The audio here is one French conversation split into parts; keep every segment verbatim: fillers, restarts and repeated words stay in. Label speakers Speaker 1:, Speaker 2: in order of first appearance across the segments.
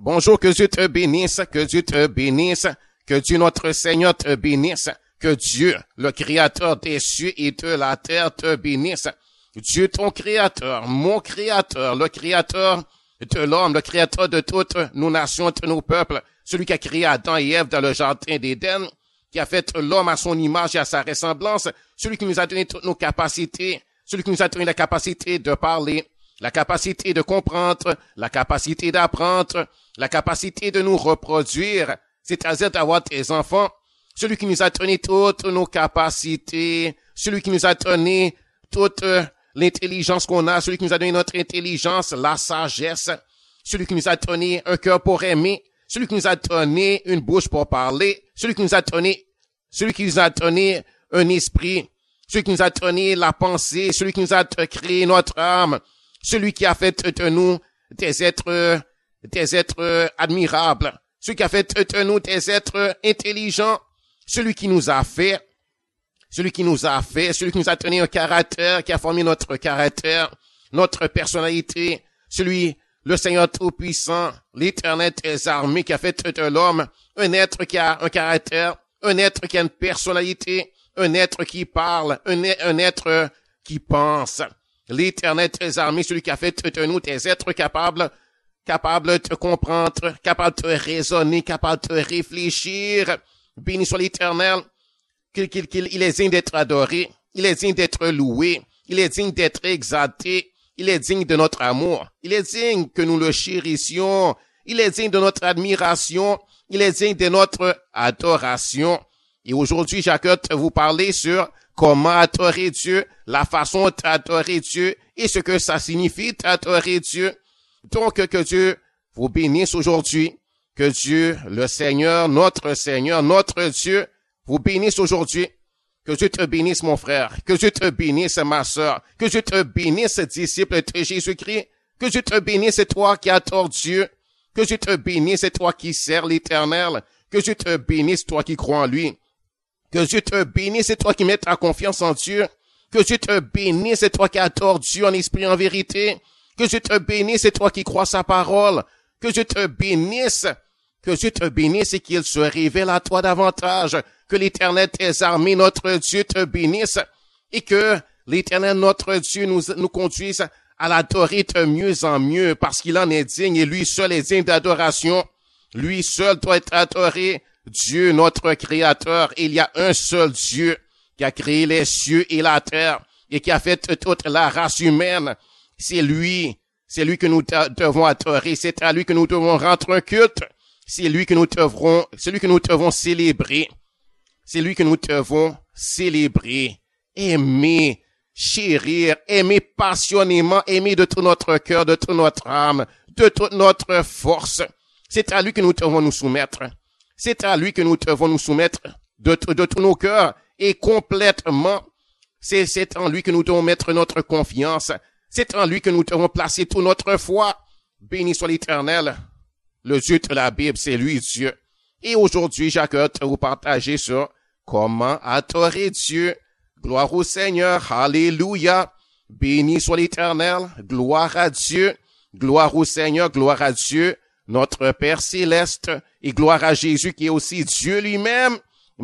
Speaker 1: Bonjour, que Dieu te bénisse, que Dieu te bénisse, que Dieu notre Seigneur te bénisse, que Dieu, le Créateur des cieux et de la terre, te bénisse. Dieu ton Créateur, mon Créateur, le Créateur de l'homme, le Créateur de toutes nos nations, de nos peuples, celui qui a créé Adam et Ève dans le jardin d'Éden, qui a fait l'homme à son image et à sa ressemblance, celui qui nous a donné toutes nos capacités, celui qui nous a donné la capacité de parler, la capacité de comprendre, la capacité d'apprendre, la capacité de nous reproduire, c'est-à-dire d'avoir des enfants, celui qui nous a donné toutes nos capacités, celui qui nous a donné toute l'intelligence qu'on a, celui qui nous a donné notre intelligence, la sagesse, celui qui nous a donné un cœur pour aimer, celui qui nous a donné une bouche pour parler, celui qui nous a donné, celui qui nous a donné un esprit, celui qui nous a donné la pensée, celui qui nous a créé notre âme, celui qui a fait de nous des êtres, des êtres admirables, celui qui a fait de nous des êtres intelligents, celui qui nous a fait, celui qui nous a fait, celui qui nous a donné un caractère, qui a formé notre caractère, notre personnalité, celui, le Seigneur Tout-Puissant, l'Éternel des armées, qui a fait de l'homme un être qui a un caractère, un être qui a une personnalité, un être qui parle, un, un être qui pense. L'Éternel des armées, celui qui a fait de nous des êtres capables, capables de comprendre, capables de raisonner, capables de réfléchir. Béni soit l'Éternel, qu'il, qu'il, qu'il, il est digne d'être adoré, il est digne d'être loué, il est digne d'être exalté, il est digne de notre amour, il est digne que nous le chérissions, il est digne de notre admiration, il est digne de notre adoration. Et aujourd'hui, j'accueille vous parler sur comment adorer Dieu, la façon d'adorer Dieu et ce que ça signifie d'adorer Dieu. Donc, que Dieu vous bénisse aujourd'hui, que Dieu, le Seigneur, notre Seigneur, notre Dieu, vous bénisse aujourd'hui. Que Dieu te bénisse, mon frère. Que Dieu te bénisse, ma sœur. Que Dieu te bénisse, disciple de Jésus-Christ. Que Dieu te bénisse, toi qui adores Dieu. Que Dieu te bénisse, toi qui sers l'Éternel. Que Dieu te bénisse, toi qui crois en lui. Que Dieu te bénisse, toi qui mets ta confiance en Dieu. Que Dieu te bénisse, toi qui adores Dieu en esprit et en vérité. Que Dieu te bénisse, toi qui crois sa parole. Que Dieu te bénisse. Que Dieu te bénisse et qu'il se révèle à toi davantage. Que l'Éternel des armées, notre Dieu, te bénisse. Et que l'Éternel, notre Dieu, nous, nous conduise à l'adorer de mieux en mieux parce qu'il en est digne et lui seul est digne d'adoration. Lui seul doit être adoré. Dieu, notre Créateur. Il y a un seul Dieu qui a créé les cieux et la terre et qui a fait toute la race humaine. C'est lui. C'est lui que nous devons adorer. C'est à lui que nous devons rendre un culte. C'est lui que nous devrons, c'est lui que nous devons célébrer. C'est lui que nous devons célébrer, aimer, chérir, aimer passionnément, aimer de tout notre cœur, de toute notre âme, de toute notre force. C'est à lui que nous devons nous soumettre. C'est à lui que nous devons nous soumettre de, de tous nos cœurs et complètement. C'est, c'est en lui que nous devons mettre notre confiance. C'est en lui que nous devons placer toute notre foi. Béni soit l'Éternel. Le Dieu de la Bible, c'est lui Dieu. Et aujourd'hui, j'accueille de vous partager sur comment adorer Dieu. Gloire au Seigneur. Alléluia. Béni soit l'Éternel. Gloire à Dieu. Gloire au Seigneur. Gloire à Dieu, notre Père céleste. Et gloire à Jésus qui est aussi Dieu lui-même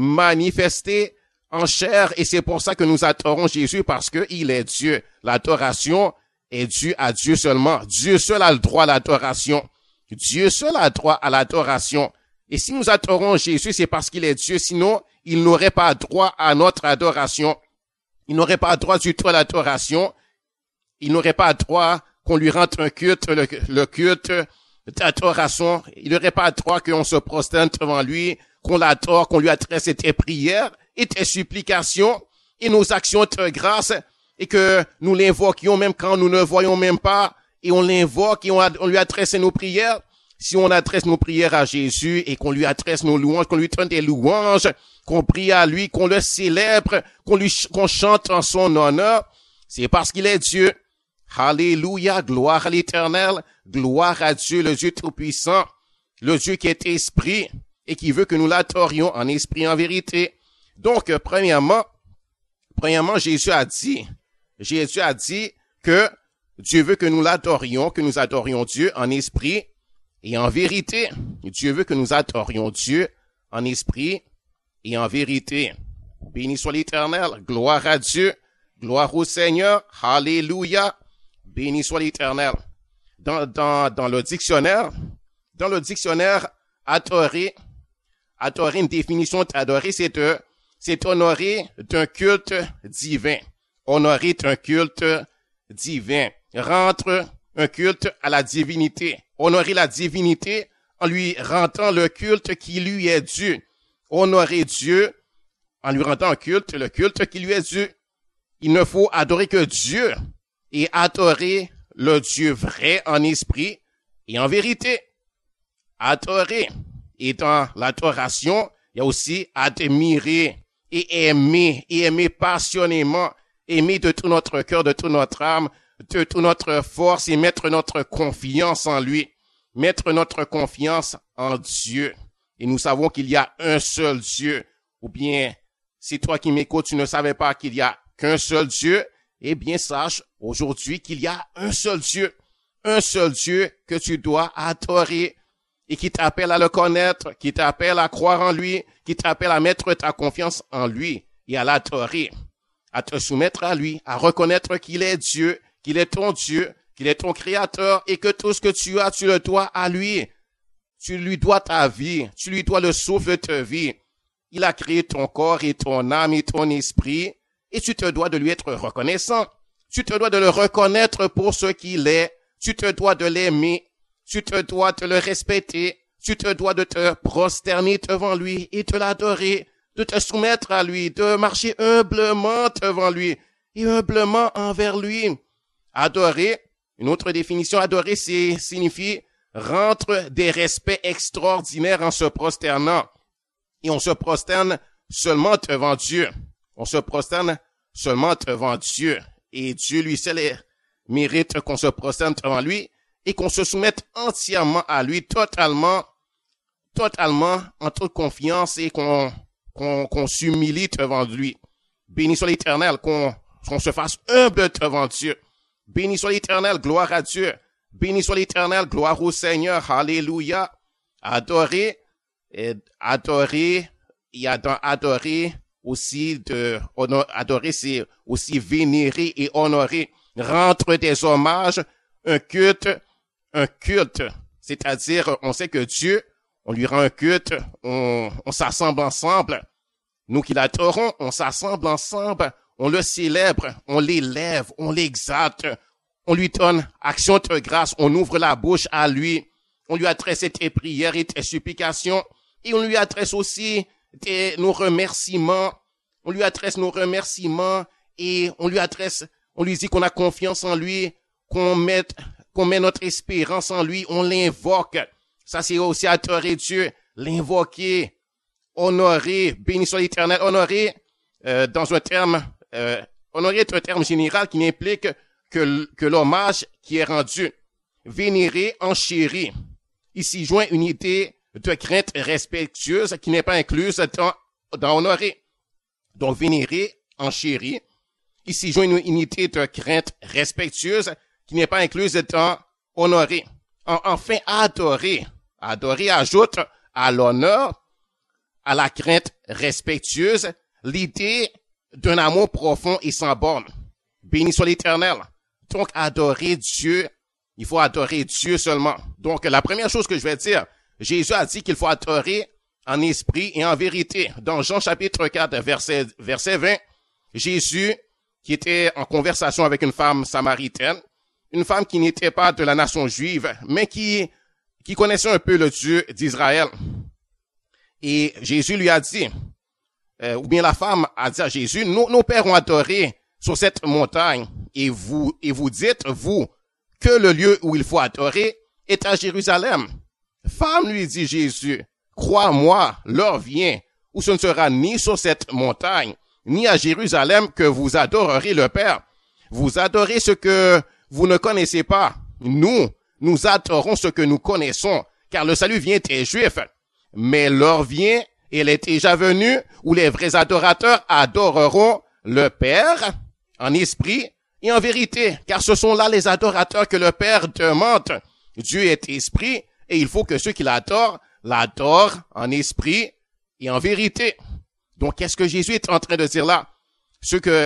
Speaker 1: manifesté en chair. Et c'est pour ça que nous adorons Jésus parce que il est Dieu. L'adoration est due à Dieu seulement. Dieu seul a le droit à l'adoration. Dieu seul a droit à l'adoration. Et si nous adorons Jésus, c'est parce qu'il est Dieu. Sinon, il n'aurait pas droit à notre adoration. Il n'aurait pas droit du tout à l'adoration. Il n'aurait pas droit qu'on lui rende un culte, le, le culte d'adoration. Il n'aurait pas droit qu'on se prosterne devant lui, qu'on l'adore, qu'on lui adresse des prières et des supplications et nos actions de grâce et que nous l'invoquions même quand nous ne voyons même pas. Et on l'invoque et on, on lui adresse nos prières. Si on adresse nos prières à Jésus et qu'on lui adresse nos louanges, qu'on lui donne des louanges, qu'on prie à lui, qu'on le célèbre, qu'on lui, qu'on chante en son honneur, c'est parce qu'il est Dieu. Alléluia, gloire à l'Éternel, gloire à Dieu, le Dieu Tout-Puissant, le Dieu qui est esprit et qui veut que nous l'adorions en esprit et en vérité. Donc, premièrement, premièrement, Jésus a dit, Jésus a dit que Dieu veut que nous l'adorions, que nous adorions Dieu en esprit et en vérité. Dieu veut que nous adorions Dieu en esprit et en vérité. Béni soit l'Éternel, gloire à Dieu, gloire au Seigneur, alléluia, béni soit l'Éternel. Dans, dans, dans le dictionnaire, dans le dictionnaire, adorer, adorer, une définition d'adorer, c'est de, c'est honorer d'un culte divin. Honorer d'un culte divin. Rendre un culte à la divinité. Honorer la divinité en lui rendant le culte qui lui est dû. Honorer Dieu en lui rendant un culte, le culte qui lui est dû. Il ne faut adorer que Dieu et adorer le Dieu vrai en esprit et en vérité. Adorer. Et dans l'adoration, il y a aussi admirer et aimer, et aimer passionnément, aimer de tout notre cœur, de toute notre âme, de toute notre force et mettre notre confiance en lui, mettre notre confiance en Dieu. Et nous savons qu'il y a un seul Dieu. Ou bien, si toi qui m'écoutes, tu ne savais pas qu'il y a qu'un seul Dieu, eh bien, sache aujourd'hui qu'il y a un seul Dieu, un seul Dieu que tu dois adorer et qui t'appelle à le connaître, qui t'appelle à croire en lui, qui t'appelle à mettre ta confiance en lui et à l'adorer, à te soumettre à lui, à reconnaître qu'il est Dieu, qu'il est ton Dieu, qu'il est ton créateur et que tout ce que tu as, tu le dois à lui. Tu lui dois ta vie, tu lui dois le souffle de ta vie. Il a créé ton corps et ton âme et ton esprit et tu te dois de lui être reconnaissant. Tu te dois de le reconnaître pour ce qu'il est. Tu te dois de l'aimer. Tu te dois de le respecter. Tu te dois de te prosterner devant lui et de l'adorer, de te soumettre à lui, de marcher humblement devant lui et humblement envers lui. Adorer, une autre définition, adorer, c'est, signifie rendre des respects extraordinaires en se prosternant. Et on se prosterne seulement devant Dieu. On se prosterne seulement devant Dieu. Et Dieu lui seul mérite qu'on se prosterne devant lui et qu'on se soumette entièrement à lui, totalement, totalement, en toute confiance et qu'on, qu'on, qu'on s'humilie devant lui. Béni soit l'Éternel, qu'on, qu'on se fasse humble devant Dieu. Béni soit l'Éternel, gloire à Dieu. Béni soit l'Éternel, gloire au Seigneur, alléluia. Adorer, et adorer, il y a dans adorer aussi de, honor, adorer c'est aussi vénérer et honorer, rendre des hommages, un culte, un culte. C'est-à-dire, on sait que Dieu, on lui rend un culte, on, on s'assemble ensemble. Nous qui l'adorons, on s'assemble ensemble, on le célèbre, on l'élève, on l'exalte, on lui donne action de grâce, on ouvre la bouche à lui, on lui adresse tes prières et tes supplications, et on lui adresse aussi tes, nos remerciements, on lui adresse nos remerciements, et on lui adresse, on lui dit qu'on a confiance en lui, qu'on met, qu'on met notre espérance en lui, on l'invoque. Ça, c'est aussi adorer Dieu, l'invoquer, honorer, béni soit l'Éternel, honorer, euh, dans un terme, euh, honorer est un terme général qui implique que, que l'hommage qui est rendu, vénérer, enchérir. Ici joint une idée de crainte respectueuse qui n'est pas incluse dans, dans honorer. Donc, vénérer, enchérir. Ici joint une unité de crainte respectueuse qui n'est pas incluse dans honorer. En, enfin, adorer. Adorer ajoute à l'honneur, à la crainte respectueuse, l'idée d'un amour profond et sans borne. Béni soit l'Éternel. Donc, adorer Dieu, il faut adorer Dieu seulement. Donc, la première chose que je vais dire, Jésus a dit qu'il faut adorer en esprit et en vérité. Dans Jean chapitre quatre, verset, verset vingt, Jésus, qui était en conversation avec une femme samaritaine, une femme qui n'était pas de la nation juive, mais qui, qui connaissait un peu le Dieu d'Israël. Et Jésus lui a dit, euh, ou bien la femme a dit à Jésus, nos, nos pères ont adoré sur cette montagne, et vous, et vous dites, vous, que le lieu où il faut adorer est à Jérusalem. Femme, lui dit Jésus, crois-moi, l'heure vient où ce ne sera ni sur cette montagne, ni à Jérusalem que vous adorerez le Père. Vous adorez ce que vous ne connaissez pas. Nous, nous adorons ce que nous connaissons, car le salut vient des Juifs. Mais l'heure vient, et elle est déjà venue, où les vrais adorateurs adoreront le Père en esprit et en vérité, car ce sont là les adorateurs que le Père demande. Dieu est esprit, Et il faut que ceux qui l'adorent, l'adorent en esprit et en vérité. Donc, qu'est-ce que Jésus est en train de dire là? Ceux que,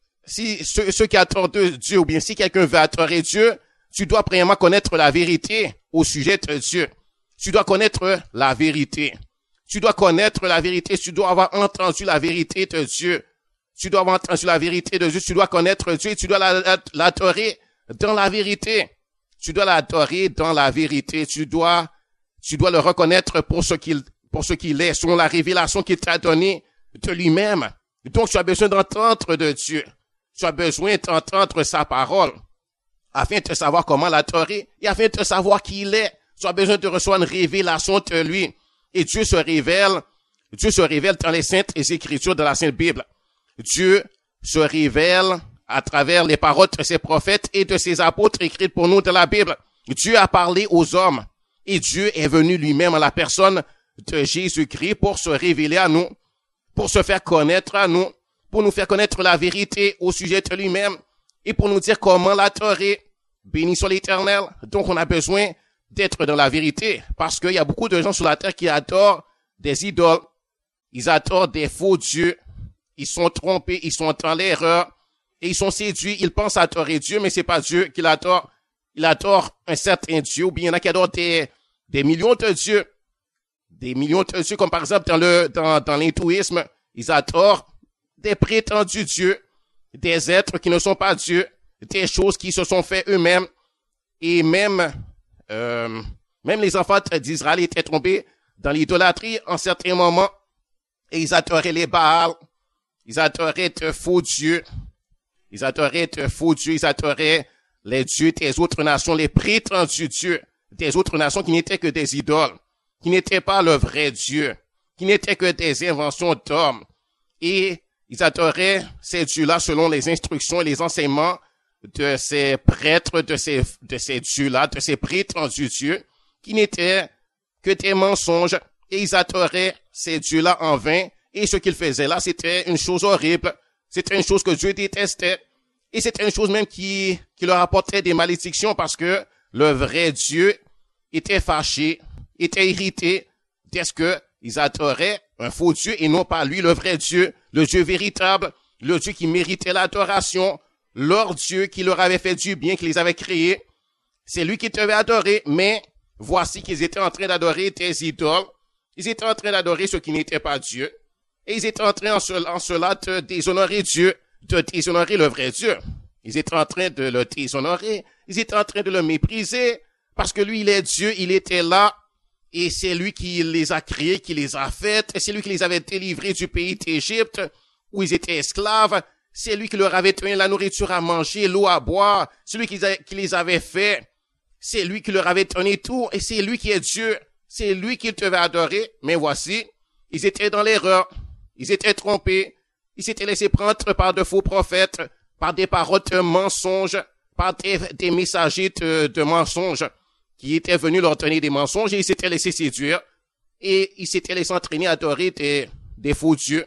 Speaker 1: si, ceux, ceux qui adorent Dieu, ou bien si quelqu'un veut adorer Dieu, tu dois premièrement connaître la vérité au sujet de Dieu. Tu dois connaître la vérité. Tu dois connaître la vérité. Tu dois avoir entendu la vérité de Dieu. Tu dois avoir entendu la vérité de Dieu. Tu dois connaître Dieu et tu dois l'adorer dans la vérité. Tu dois l'adorer dans la vérité. Tu dois, tu dois le reconnaître pour ce qu'il, pour ce qu'il est, selon la révélation qu'il t'a donnée de lui-même. Donc, tu as besoin d'entendre de Dieu. Tu as besoin d'entendre sa parole afin de savoir comment l'adorer et afin de savoir qui il est. Tu as besoin de recevoir une révélation de lui. Et Dieu se révèle, Dieu se révèle dans les saintes écritures de la Sainte Bible. Dieu se révèle à travers les paroles de ses prophètes et de ses apôtres écrites pour nous dans la Bible. Dieu a parlé aux hommes et Dieu est venu lui-même en la personne de Jésus-Christ pour se révéler à nous, pour se faire connaître à nous, pour nous faire connaître la vérité au sujet de lui-même et pour nous dire comment l'adorer. Béni soit l'Éternel. Donc on a besoin d'être dans la vérité parce qu'il y a beaucoup de gens sur la terre qui adorent des idoles. Ils adorent des faux dieux. Ils sont trompés, ils sont dans l'erreur et ils sont séduits. Ils pensent adorer Dieu, mais c'est pas Dieu qu'il adore. Il adore un certain Dieu, ou bien il y en a qui adorent des, des millions de dieux. Des millions de dieux, comme par exemple dans le, dans, dans l'hindouisme, ils adorent des prétendus dieux, des êtres qui ne sont pas dieux, des choses qui se sont fait eux-mêmes. Et même, euh, même les enfants d'Israël étaient tombés dans l'idolâtrie en certains moments et ils adoraient les Baals. Ils adoraient de faux dieux. Ils adoraient de faux dieux. Ils adoraient les dieux des autres nations, les prétendus dieux des autres nations qui n'étaient que des idoles, qui n'étaient pas le vrai Dieu, qui n'étaient que des inventions d'hommes. Et ils adoraient ces dieux-là selon les instructions et les enseignements de ces prêtres, de ces, de ces dieux-là, de ces prétendus dieux, qui n'étaient que des mensonges. Et ils adoraient ces dieux-là en vain. Et ce qu'ils faisaient là, c'était une chose horrible. C'était une chose que Dieu détestait. Et c'était une chose même qui, qui leur apportait des malédictions parce que le vrai Dieu était fâché, était irrité dès que ils adoraient un faux Dieu et non pas lui, le vrai Dieu, le Dieu véritable, le Dieu qui méritait l'adoration, leur Dieu qui leur avait fait du bien, qui les avait créés. C'est lui qui devait adorer, mais voici qu'ils étaient en train d'adorer des idoles. Ils étaient en train d'adorer ce qui n'était pas Dieu. Et ils étaient en train en cela, en cela de déshonorer Dieu, de déshonorer le vrai Dieu. Ils étaient en train de le déshonorer. Ils étaient en train de le mépriser parce que lui, il est Dieu, il était là. Et c'est lui qui les a créés, qui les a faits. C'est lui qui les avait délivrés du pays d'Égypte où ils étaient esclaves. C'est lui qui leur avait donné la nourriture à manger, l'eau à boire. C'est lui qui, qui les avait faits. C'est lui qui leur avait donné tout. Et c'est lui qui est Dieu. C'est lui qu'ils devaient adorer. Mais voici, ils étaient dans l'erreur. Ils étaient trompés. Ils s'étaient laissés prendre par de faux prophètes, par des paroles de mensonges, par des, des messagers de, de mensonges qui étaient venus leur donner des mensonges et ils s'étaient laissés séduire et ils s'étaient laissés entraîner à adorer des, des faux dieux.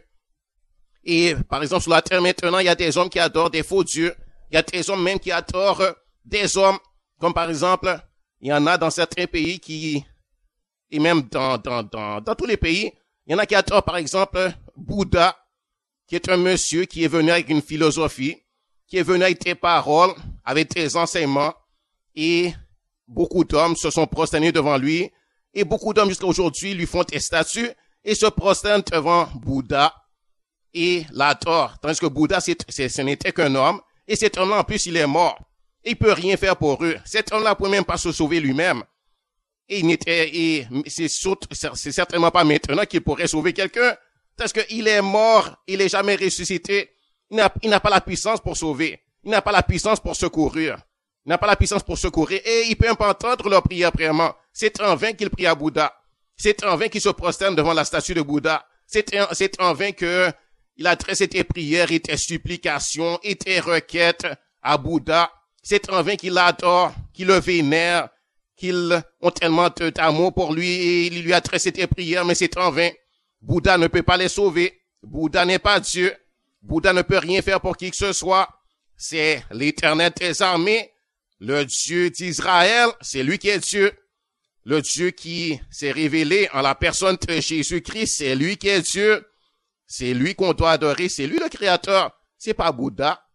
Speaker 1: Et par exemple, sur la terre maintenant, il y a des hommes qui adorent des faux dieux. Il y a des hommes même qui adorent des hommes. Comme par exemple, il y en a dans certains pays qui, et même dans, dans, dans, dans tous les pays, il y en a qui adorent par exemple Bouddha, qui est un monsieur qui est venu avec une philosophie, qui est venu avec des paroles, avec des enseignements, et beaucoup d'hommes se sont prosternés devant lui, et beaucoup d'hommes jusqu'à aujourd'hui lui font des statues, et se prosternent devant Bouddha, et l'adorent. Tandis que Bouddha, c'est, c'est, ce n'était qu'un homme, et cet homme-là, en plus, il est mort. Et il peut rien faire pour eux. Cet homme-là ne pouvait même pas se sauver lui-même. Et il n'était, et c'est, c'est certainement pas maintenant qu'il pourrait sauver quelqu'un, parce qu'il est mort, il est jamais ressuscité. Il n'a, il n'a pas la puissance pour sauver. Il n'a pas la puissance pour secourir. Il n'a pas la puissance pour secourir. Et il peut même pas entendre leur prière vraiment. C'est en vain qu'il prie à Bouddha. C'est en vain qu'il se prosterne devant la statue de Bouddha. C'est en, c'est en vain que il adresse des prières et des supplications et des requêtes à Bouddha. C'est en vain qu'il l'adore, qu'il le vénère, qu'ils ont tellement d'amour pour lui et il lui adresse des prières, mais c'est en vain. Bouddha ne peut pas les sauver. Bouddha n'est pas Dieu. Bouddha ne peut rien faire pour qui que ce soit. C'est l'Éternel des armées, le Dieu d'Israël. C'est lui qui est Dieu. le Dieu qui s'est révélé en la personne de Jésus-Christ, c'est lui qui est Dieu. C'est lui qu'on doit adorer, c'est lui le Créateur. C'est pas Bouddha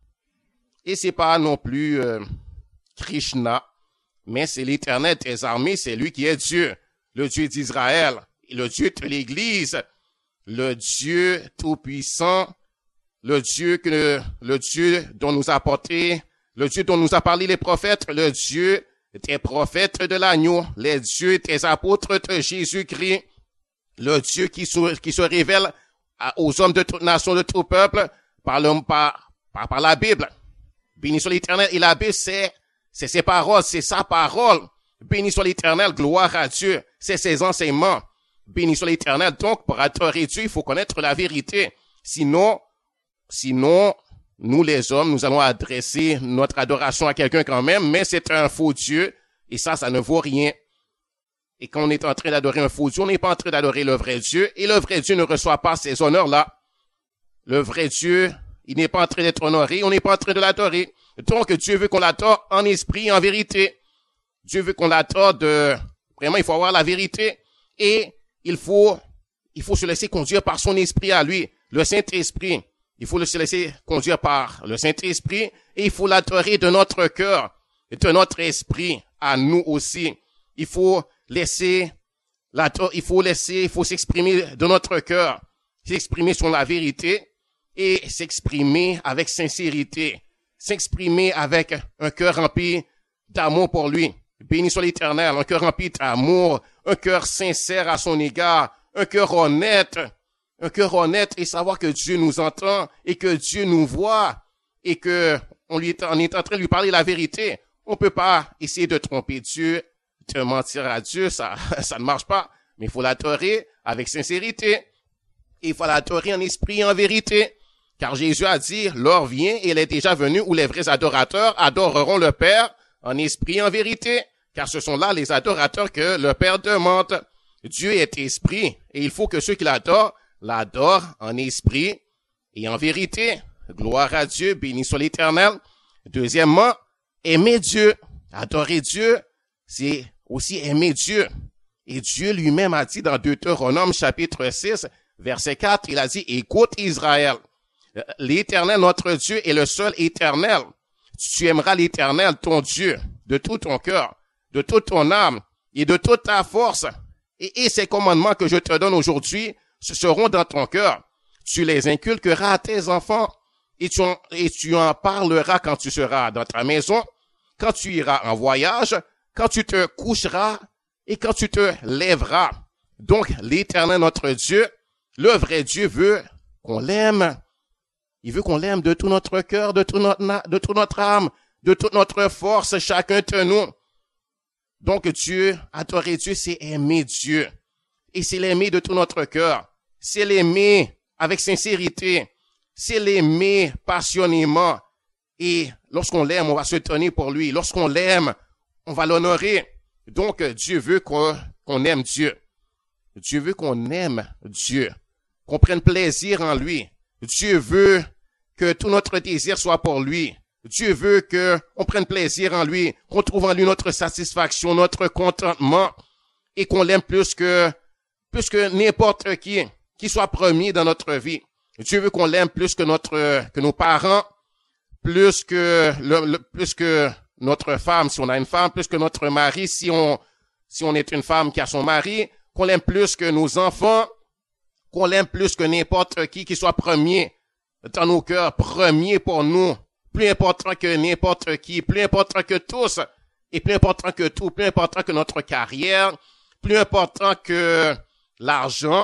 Speaker 1: et c'est pas non plus euh, Krishna, mais c'est l'Éternel des armées, c'est lui qui est Dieu, le Dieu d'Israël, le Dieu de l'Église, le Dieu tout-puissant, le Dieu que le Dieu dont nous a apporté, le Dieu dont nous a parlé les prophètes, le Dieu des prophètes de l'agneau, les dieux des apôtres de Jésus-Christ, le Dieu qui se, qui se révèle aux hommes de toute nation, de tout peuple, par, le, par, par, par la Bible. Béni soit l'Éternel. Et la Bible, c'est, c'est ses paroles, c'est sa parole. Béni soit l'Éternel, gloire à Dieu. C'est ses enseignements. Béni soit l'Éternel. Donc, pour adorer Dieu, il faut connaître la vérité. Sinon, sinon, nous les hommes, nous allons adresser notre adoration à quelqu'un quand même, mais c'est un faux Dieu. Et ça, ça ne vaut rien. Et quand on est en train d'adorer un faux Dieu, on n'est pas en train d'adorer le vrai Dieu. Et le vrai Dieu ne reçoit pas ces honneurs-là. Le vrai Dieu, il n'est pas en train d'être honoré, on n'est pas en train de l'adorer. Donc, Dieu veut qu'on l'adore en esprit et en vérité. Dieu veut qu'on l'adore de... Vraiment, il faut avoir la vérité. Et il faut, il faut se laisser conduire par son esprit à lui, le Saint-Esprit. Il faut se laisser conduire par le Saint-Esprit et il faut l'adorer de notre cœur, de notre esprit à nous aussi. Il faut laisser, il faut laisser, il faut s'exprimer de notre cœur, s'exprimer sur la vérité et s'exprimer avec sincérité, s'exprimer avec un cœur rempli d'amour pour lui. Béni soit l'Éternel, un cœur rempli d'amour, un cœur sincère à son égard, un cœur honnête, un cœur honnête et savoir que Dieu nous entend et que Dieu nous voit et que on lui est, on est en train de lui parler la vérité. On peut pas essayer de tromper Dieu, de mentir à Dieu, ça, ça ne marche pas. Mais il faut l'adorer avec sincérité. Il faut l'adorer en esprit et en vérité. Car Jésus a dit, l'heure vient et elle est déjà venue où les vrais adorateurs adoreront le Père en esprit et en vérité. Car ce sont là les adorateurs que le Père demande. Dieu est esprit et il faut que ceux qui l'adorent, l'adorent en esprit et en vérité. Gloire à Dieu, béni soit l'Éternel. Deuxièmement, aimer Dieu. Adorer Dieu, c'est aussi aimer Dieu. Et Dieu lui-même a dit dans Deutéronome chapitre six, verset quatre, il a dit, écoute Israël, l'Éternel notre Dieu est le seul éternel. Tu aimeras l'Éternel ton Dieu de tout ton cœur, de toute ton âme et de toute ta force. Et, et ces commandements que je te donne aujourd'hui, ce seront dans ton cœur. Tu les inculqueras à tes enfants et tu, en, et tu en parleras quand tu seras dans ta maison, quand tu iras en voyage, quand tu te coucheras et quand tu te lèveras. Donc, l'Éternel notre Dieu, le vrai Dieu veut qu'on l'aime. Il veut qu'on l'aime de tout notre cœur, de tout notre, de toute notre âme, de toute notre force, chacun de nous. Donc, Dieu, adorer Dieu, c'est aimer Dieu. Et c'est l'aimer de tout notre cœur. C'est l'aimer avec sincérité. C'est l'aimer passionnément. Et lorsqu'on l'aime, on va se tenir pour lui. Lorsqu'on l'aime, on va l'honorer. Donc, Dieu veut qu'on, qu'on aime Dieu. Dieu veut qu'on aime Dieu. Qu'on prenne plaisir en lui. Dieu veut que tout notre désir soit pour lui. Dieu veut que on prenne plaisir en lui, qu'on trouve en lui notre satisfaction, notre contentement, et qu'on l'aime plus que, plus que n'importe qui, qui soit premier dans notre vie. Dieu veut qu'on l'aime plus que notre, que nos parents, plus que le, le, plus que notre femme, si on a une femme, plus que notre mari, si on, si on est une femme qui a son mari, qu'on l'aime plus que nos enfants, qu'on l'aime plus que n'importe qui, qui soit premier dans nos cœurs, premier pour nous, plus important que n'importe qui, plus important que tous, et plus important que tout, plus important que notre carrière, plus important que l'argent,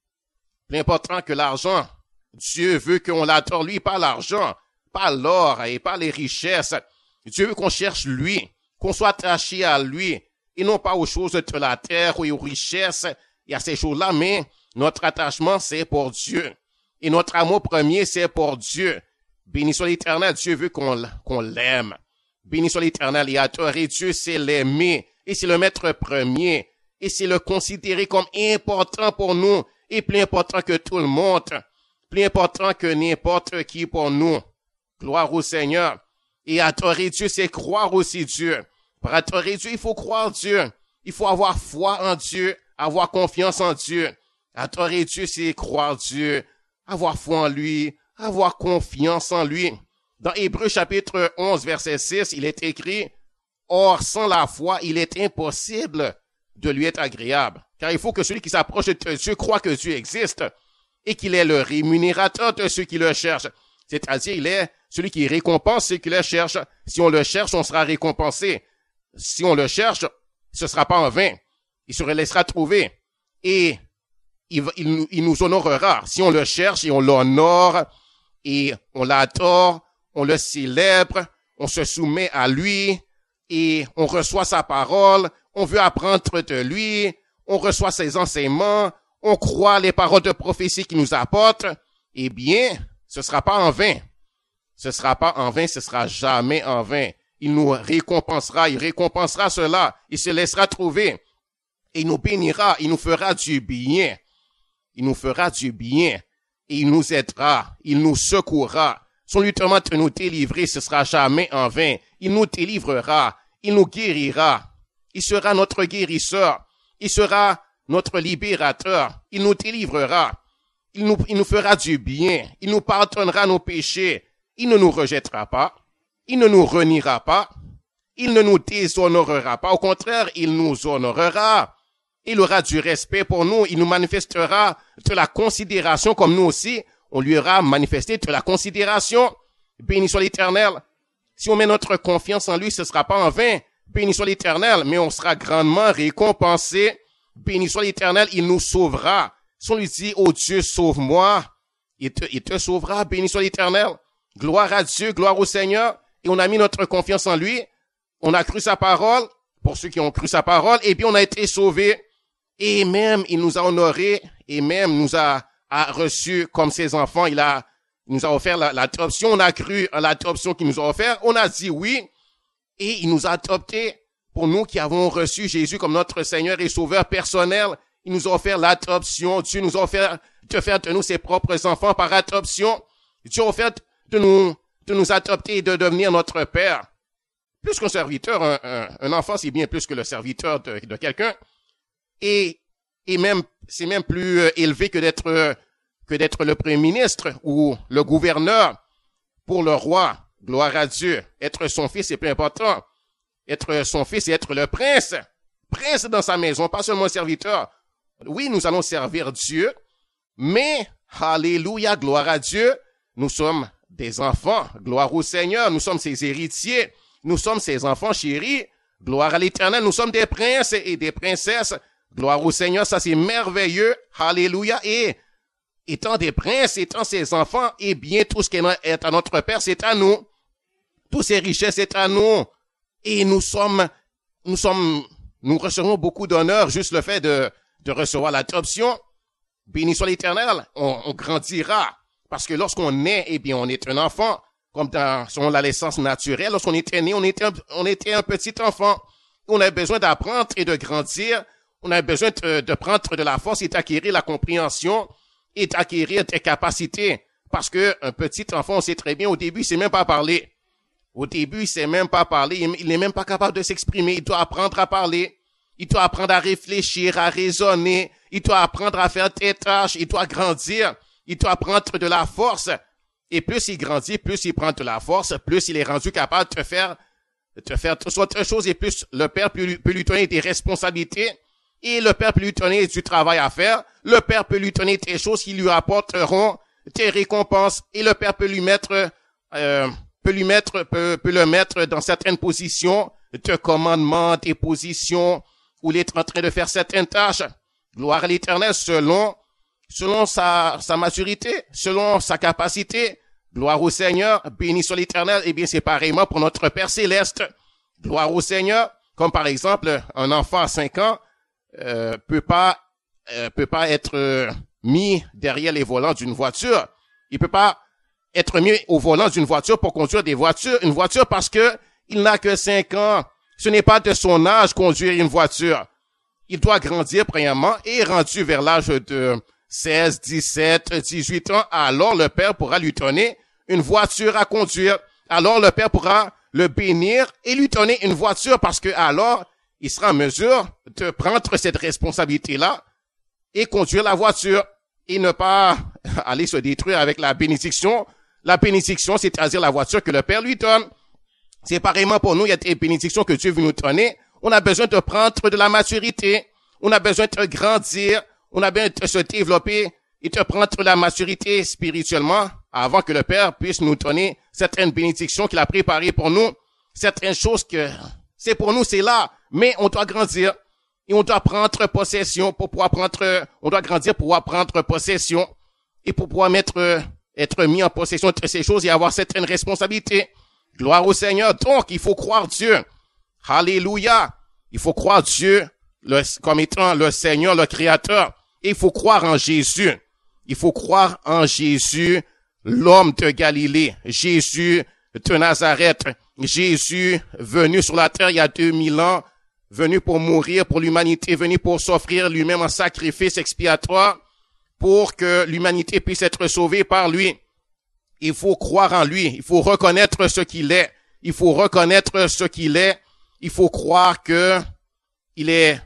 Speaker 1: plus important que l'argent. Dieu veut qu'on l'adore lui, pas l'argent, pas l'or et pas les richesses. Dieu veut qu'on cherche lui, qu'on soit attaché à lui, et non pas aux choses de la terre ou aux richesses, et à ces choses-là, mais notre attachement, c'est pour Dieu. Et notre amour premier, c'est pour Dieu. Béni soit l'Éternel, Dieu veut qu'on, qu'on l'aime. Béni soit l'Éternel, et adorer Dieu, c'est l'aimer, et c'est le mettre premier, et c'est le considérer comme important pour nous, et plus important que tout le monde, plus important que n'importe qui pour nous. Gloire au Seigneur. Et adorer Dieu, c'est croire aussi Dieu. Pour adorer Dieu, il faut croire Dieu. Il faut avoir foi en Dieu, avoir confiance en Dieu. Adorer Dieu, c'est croire Dieu, avoir foi en lui, avoir confiance en lui. Dans Hébreux chapitre onze, verset six, il est écrit, « Or, sans la foi, il est impossible de lui être agréable. Car il faut que celui qui s'approche de Dieu croit que Dieu existe et qu'il est le rémunérateur de ceux qui le cherchent. » C'est-à-dire, il est celui qui récompense ceux qui le cherchent. Si on le cherche, on sera récompensé. Si on le cherche, ce sera pas en vain. Il se laissera trouver. Et il, il, il nous honorera. Si on le cherche et on l'honore et on l'adore, on le célèbre, on se soumet à lui et on reçoit sa parole, on veut apprendre de lui, on reçoit ses enseignements, on croit les paroles de prophétie qu'il nous apporte, eh bien, ce sera pas en vain. Ce sera pas en vain, ce sera jamais en vain. Il nous récompensera, il récompensera cela, il se laissera trouver. Et il nous bénira, il nous fera du bien. Il nous fera du bien. Et il nous aidera, il nous secourra. Son luttement de nous délivrer, ce sera jamais en vain. Il nous délivrera, il nous guérira. Il sera notre guérisseur. Il sera notre libérateur. Il nous délivrera. Il nous, il nous fera du bien. Il nous pardonnera nos péchés. Il ne nous rejettera pas. Il ne nous reniera pas. Il ne nous déshonorera pas. Au contraire, il nous honorera. Il aura du respect pour nous. Il nous manifestera de la considération comme nous aussi. On lui aura manifesté de la considération. Béni soit l'Éternel. Si on met notre confiance en lui, ce sera pas en vain. Béni soit l'Éternel, mais on sera grandement récompensé. Béni soit l'Éternel, il nous sauvera. Si on lui dit, oh Dieu, sauve-moi, il te, il te sauvera. Béni soit l'Éternel. Gloire à Dieu, gloire au Seigneur. Et on a mis notre confiance en lui. On a cru sa parole. Pour ceux qui ont cru sa parole, eh bien, on a été sauvés. Et même, il nous a honorés. Et même, nous a, a reçus comme ses enfants. Il a, il nous a offert l'adoption. On a cru à l'adoption qu'il nous a offert. On a dit oui. Et il nous a adoptés. Pour nous qui avons reçu Jésus comme notre Seigneur et Sauveur personnel, il nous a offert l'adoption. Dieu nous a offert de faire de nous ses propres enfants par adoption. Dieu a offert de nous, de nous adopter et de devenir notre Père. Plus qu'un serviteur, un, un, un enfant, c'est bien plus que le serviteur de, de quelqu'un. Et, et même, c'est même plus élevé que d'être, que d'être le premier ministre ou le gouverneur pour le roi. Gloire à Dieu. Être son fils, c'est plus important. Être son fils, c'est être le prince. Prince dans sa maison, pas seulement serviteur. Oui, nous allons servir Dieu, mais, alléluia, gloire à Dieu, nous sommes des enfants. Gloire au Seigneur, nous sommes ses héritiers. Nous sommes ses enfants chéris. Gloire à l'Éternel, nous sommes des princes et des princesses. Gloire au Seigneur, ça c'est merveilleux. Alléluia. Et étant des princes, étant ses enfants, eh bien, tout ce qui est à notre Père, c'est à nous. Toutes ces richesses, c'est à nous. Et nous sommes, nous sommes, nous recevons beaucoup d'honneur, juste le fait de, de recevoir l'adoption. Béni soit l'Éternel, on, on grandira. Parce que lorsqu'on naît, eh bien, on est un enfant. Comme dans, selon la naissance naturelle, lorsqu'on était né, on était un, on était un petit enfant. On a besoin d'apprendre et de grandir. On a besoin de, de prendre de la force et d'acquérir la compréhension et d'acquérir des capacités. Parce que un petit enfant, on sait très bien, au début, il sait même pas parler. Au début, il sait même pas parler. Il n'est même pas capable de s'exprimer. Il doit apprendre à parler. Il doit apprendre à réfléchir, à raisonner. Il doit apprendre à faire des tâches. Il doit grandir. Il doit prendre de la force. Et plus il grandit, plus il prend de la force, plus il est rendu capable de faire, de faire toutes sortes de choses, et plus le Père peut lui, peut lui donner des responsabilités, et le Père peut lui donner du travail à faire, le Père peut lui donner des choses qui lui apporteront des récompenses, et le Père peut lui mettre, euh, peut lui mettre, peut, peut le mettre dans certaines positions de commandement, des positions où il est en train de faire certaines tâches. Gloire à l'Éternel selon selon sa, sa maturité, selon sa capacité. Gloire au Seigneur, béni soit l'Éternel. Eh bien, c'est pareillement pour notre Père Céleste. Gloire au Seigneur. Comme par exemple, un enfant à cinq ans euh, peut pas euh, peut pas être euh, mis derrière les volants d'une voiture. Il peut pas être mis au volant d'une voiture pour conduire des voitures, une voiture parce que il n'a que cinq ans. Ce n'est pas de son âge conduire une voiture. Il doit grandir premièrement et rendu vers l'âge de seize, dix-sept, dix-huit ans, alors le Père pourra lui donner une voiture à conduire. Alors le Père pourra le bénir et lui donner une voiture parce que alors il sera en mesure de prendre cette responsabilité-là et conduire la voiture et ne pas aller se détruire avec la bénédiction. La bénédiction, c'est-à-dire la voiture que le Père lui donne. C'est pareillement pour nous, il y a des bénédictions que Dieu veut nous donner. On a besoin de prendre de la maturité. On a besoin de grandir. On a besoin de se développer et de prendre la maturité spirituellement avant que le Père puisse nous donner certaines bénédictions qu'il a préparées pour nous. Certaines choses que c'est pour nous, c'est là. Mais on doit grandir et on doit prendre possession pour pouvoir prendre, on doit grandir pour pouvoir prendre possession et pour pouvoir mettre, être mis en possession de ces choses et avoir certaines responsabilités. Gloire au Seigneur. Donc, il faut croire Dieu. Alléluia. Il faut croire Dieu le, comme étant le Seigneur, le Créateur. Et il faut croire en Jésus. Il faut croire en Jésus, l'homme de Galilée. Jésus de Nazareth. Jésus venu sur la terre il y a deux mille ans, venu pour mourir pour l'humanité, venu pour s'offrir lui-même en sacrifice expiatoire pour que l'humanité puisse être sauvée par lui. Il faut croire en lui. Il faut reconnaître ce qu'il est. Il faut reconnaître ce qu'il est. Il faut croire que il est,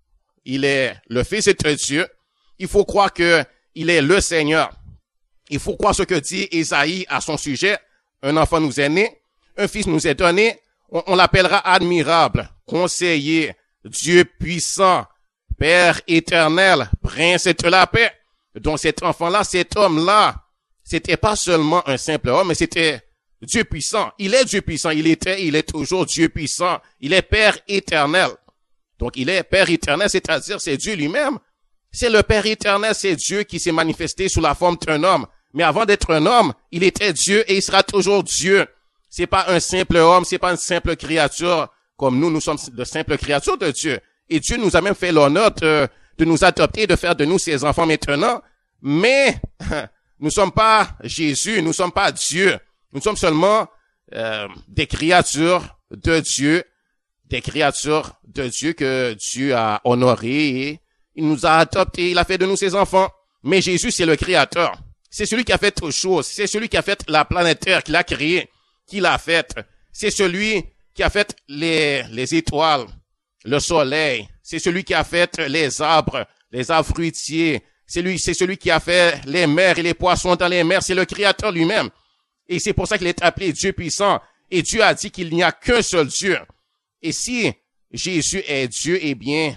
Speaker 1: il est le Fils de Dieu. Il faut croire que il est le Seigneur. Il faut croire ce que dit Ésaïe à son sujet. Un enfant nous est né. Un fils nous est donné. On, on l'appellera admirable, conseiller, Dieu puissant, Père éternel, prince de la paix. Donc cet enfant-là, cet homme-là, c'était pas seulement un simple homme, mais c'était Dieu puissant. Il est Dieu puissant. Il était, il est toujours Dieu puissant. Il est Père éternel. Donc, il est Père éternel, c'est-à-dire c'est Dieu lui-même. C'est le Père éternel, c'est Dieu qui s'est manifesté sous la forme d'un homme. Mais avant d'être un homme, il était Dieu et il sera toujours Dieu. C'est pas un simple homme, c'est pas une simple créature comme nous, nous sommes de simples créatures de Dieu. Et Dieu nous a même fait l'honneur de, de nous adopter, de faire de nous ses enfants maintenant. Mais, nous sommes pas Jésus, nous sommes pas Dieu. Nous sommes seulement euh, des créatures de Dieu, des créatures de Dieu que Dieu a honorées et il nous a adoptés, il a fait de nous ses enfants. Mais Jésus, c'est le Créateur. C'est celui qui a fait toutes choses. C'est celui qui a fait la planète Terre, qui l'a créée, qui l'a faite. C'est celui qui a fait les, les étoiles, le soleil. C'est celui qui a fait les arbres, les arbres fruitiers. C'est lui, c'est celui qui a fait les mers et les poissons dans les mers. C'est le Créateur lui-même. Et c'est pour ça qu'il est appelé Dieu puissant. Et Dieu a dit qu'il n'y a qu'un seul Dieu. Et si Jésus est Dieu, eh bien,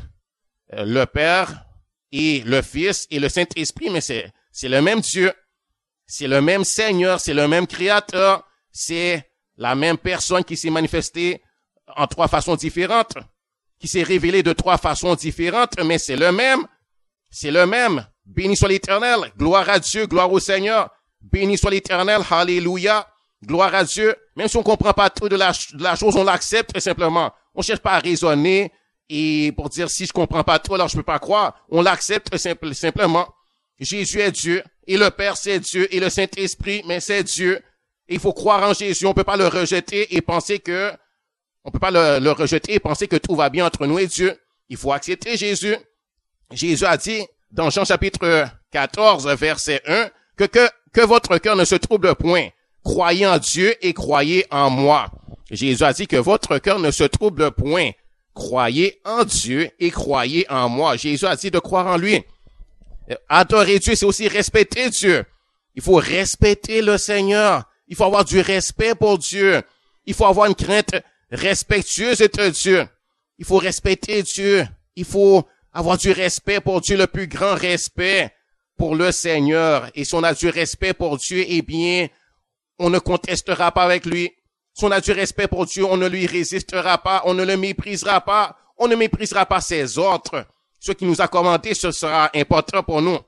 Speaker 1: le Père et le Fils et le Saint-Esprit, mais c'est, c'est le même Dieu. C'est le même Seigneur, c'est le même Créateur. C'est la même personne qui s'est manifestée en trois façons différentes, qui s'est révélée de trois façons différentes, mais c'est le même. C'est le même. Béni soit l'Éternel. Gloire à Dieu, gloire au Seigneur. Béni soit l'Éternel, alléluia, gloire à Dieu. Même si on comprend pas tout de la, de la chose, on l'accepte très simplement. On cherche pas à raisonner et pour dire si je comprends pas tout, alors je peux pas croire. On l'accepte simple, simplement. Jésus est Dieu et le Père c'est Dieu et le Saint-Esprit, mais c'est Dieu. Et il faut croire en Jésus. On peut pas le rejeter et penser que, on peut pas le, le rejeter et penser que tout va bien entre nous et Dieu. Il faut accepter Jésus. Jésus a dit dans Jean chapitre quatorze, verset un, que, que, que votre cœur ne se trouble point. Croyez en Dieu et croyez en moi. Jésus a dit que votre cœur ne se trouble point. Croyez en Dieu et croyez en moi. Jésus a dit de croire en lui. Adorer Dieu, c'est aussi respecter Dieu. Il faut respecter le Seigneur. Il faut avoir du respect pour Dieu. Il faut avoir une crainte respectueuse de Dieu. Il faut respecter Dieu. Il faut avoir du respect pour Dieu, le plus grand respect pour le Seigneur. Et si on a du respect pour Dieu, eh bien, on ne contestera pas avec lui. Si on a du respect pour Dieu, on ne lui résistera pas, on ne le méprisera pas, on ne méprisera pas ses ordres. Ce qui nous a commandé, ce sera important pour nous.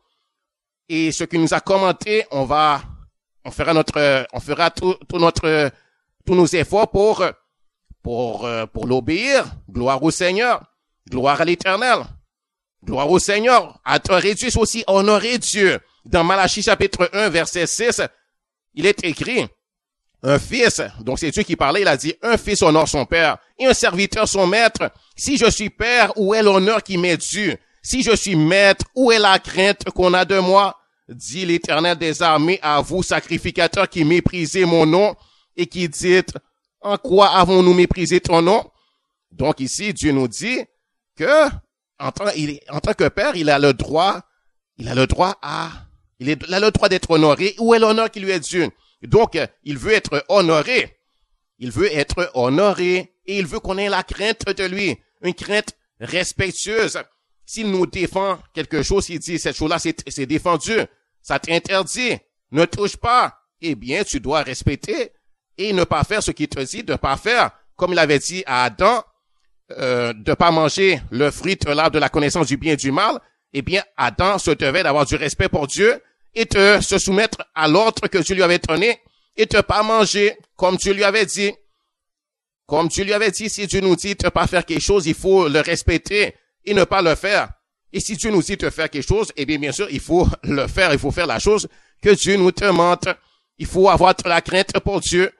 Speaker 1: Et ce qui nous a commandé, on va, on fera notre, on fera tout, tout notre, tous nos efforts pour, pour, pour l'obéir. Gloire au Seigneur. Gloire à l'Éternel. Gloire au Seigneur. Adorer Dieu, c'est aussi honorer Dieu. Dans Malachie chapitre un, verset six, il est écrit, un fils, donc c'est Dieu qui parlait, il a dit, un fils honore son père et un serviteur son maître. Si je suis père, où est l'honneur qui m'est dû? Si je suis maître, où est la crainte qu'on a de moi? Dit l'Éternel des armées à vous, sacrificateurs qui méprisez mon nom et qui dites, en quoi avons-nous méprisé ton nom? Donc ici, Dieu nous dit que en tant, il, en tant que père, il a le droit, il a le droit à, il, est, il a le droit d'être honoré. Où est l'honneur qui lui est dû? Donc, il veut être honoré. Il veut être honoré et il veut qu'on ait la crainte de lui, une crainte respectueuse. S'il nous défend quelque chose, il dit cette chose-là, c'est, c'est défendu, ça t'interdit, ne touche pas. Eh bien, tu dois respecter et ne pas faire ce qu'il te dit de pas faire. Comme il avait dit à Adam, euh, de pas manger le fruit de l'arbre de la connaissance du bien et du mal. Eh bien, Adam se devait d'avoir du respect pour Dieu et de se soumettre à l'ordre que Dieu lui avait donné et de pas manger comme Dieu lui avait dit. Comme Dieu lui avait dit, si Dieu nous dit de pas faire quelque chose, il faut le respecter et ne pas le faire. Et si Dieu nous dit de faire quelque chose, eh bien, bien sûr, il faut le faire, il faut faire la chose que Dieu nous demande. Il faut avoir de la crainte pour Dieu.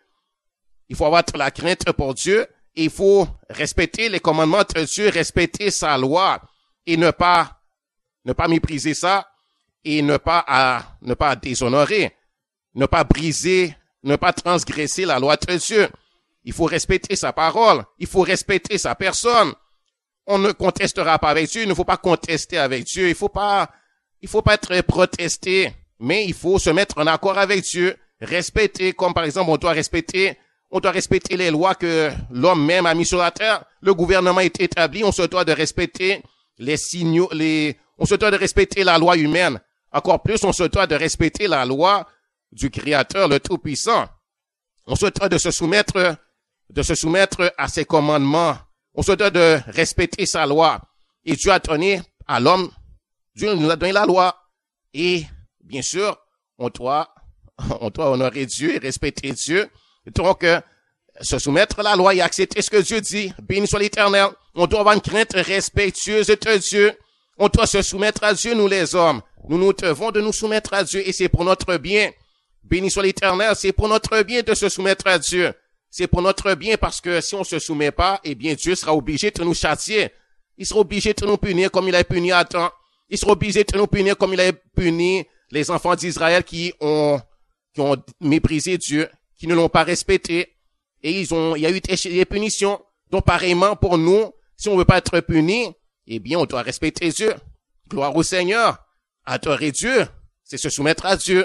Speaker 1: Il faut avoir de la crainte pour Dieu et il faut respecter les commandements de Dieu, respecter sa loi et ne pas, ne pas mépriser ça et ne pas, à, ne pas déshonorer, ne pas briser, ne pas transgresser la loi de Dieu. Il faut respecter sa parole. Il faut respecter sa personne. On ne contestera pas avec Dieu. Il ne faut pas contester avec Dieu. Il faut pas, il faut pas être protesté, mais il faut se mettre en accord avec Dieu. Respecter, comme par exemple, on doit respecter, on doit respecter les lois que l'homme même a mis sur la terre. Le gouvernement est établi. On se doit de respecter les signaux, les, on se doit de respecter la loi humaine. Encore plus, on se doit de respecter la loi du Créateur, le Tout-Puissant. On se doit de se soumettre, de se soumettre à ses commandements. On se doit de respecter sa loi. Et Dieu a donné à l'homme, Dieu nous a donné la loi. Et, bien sûr, on doit, on doit honorer Dieu et respecter Dieu. Donc, euh, se soumettre à la loi et accepter ce que Dieu dit. Béni soit l'Éternel. On doit avoir une crainte respectueuse de Dieu. On doit se soumettre à Dieu, nous les hommes. Nous nous devons de nous soumettre à Dieu et c'est pour notre bien. Béni soit l'Éternel, c'est pour notre bien de se soumettre à Dieu. C'est pour notre bien parce que si on se soumet pas, eh bien Dieu sera obligé de nous châtier. Il sera obligé de nous punir comme il a puni Adam. Il sera obligé de nous punir comme il a puni les enfants d'Israël qui ont, qui ont méprisé Dieu, qui ne l'ont pas respecté. Et ils ont, il y a eu des punitions. Donc pareillement pour nous, si on veut pas être puni, eh bien on doit respecter Dieu. Gloire au Seigneur. Adorer Dieu, c'est se soumettre à Dieu.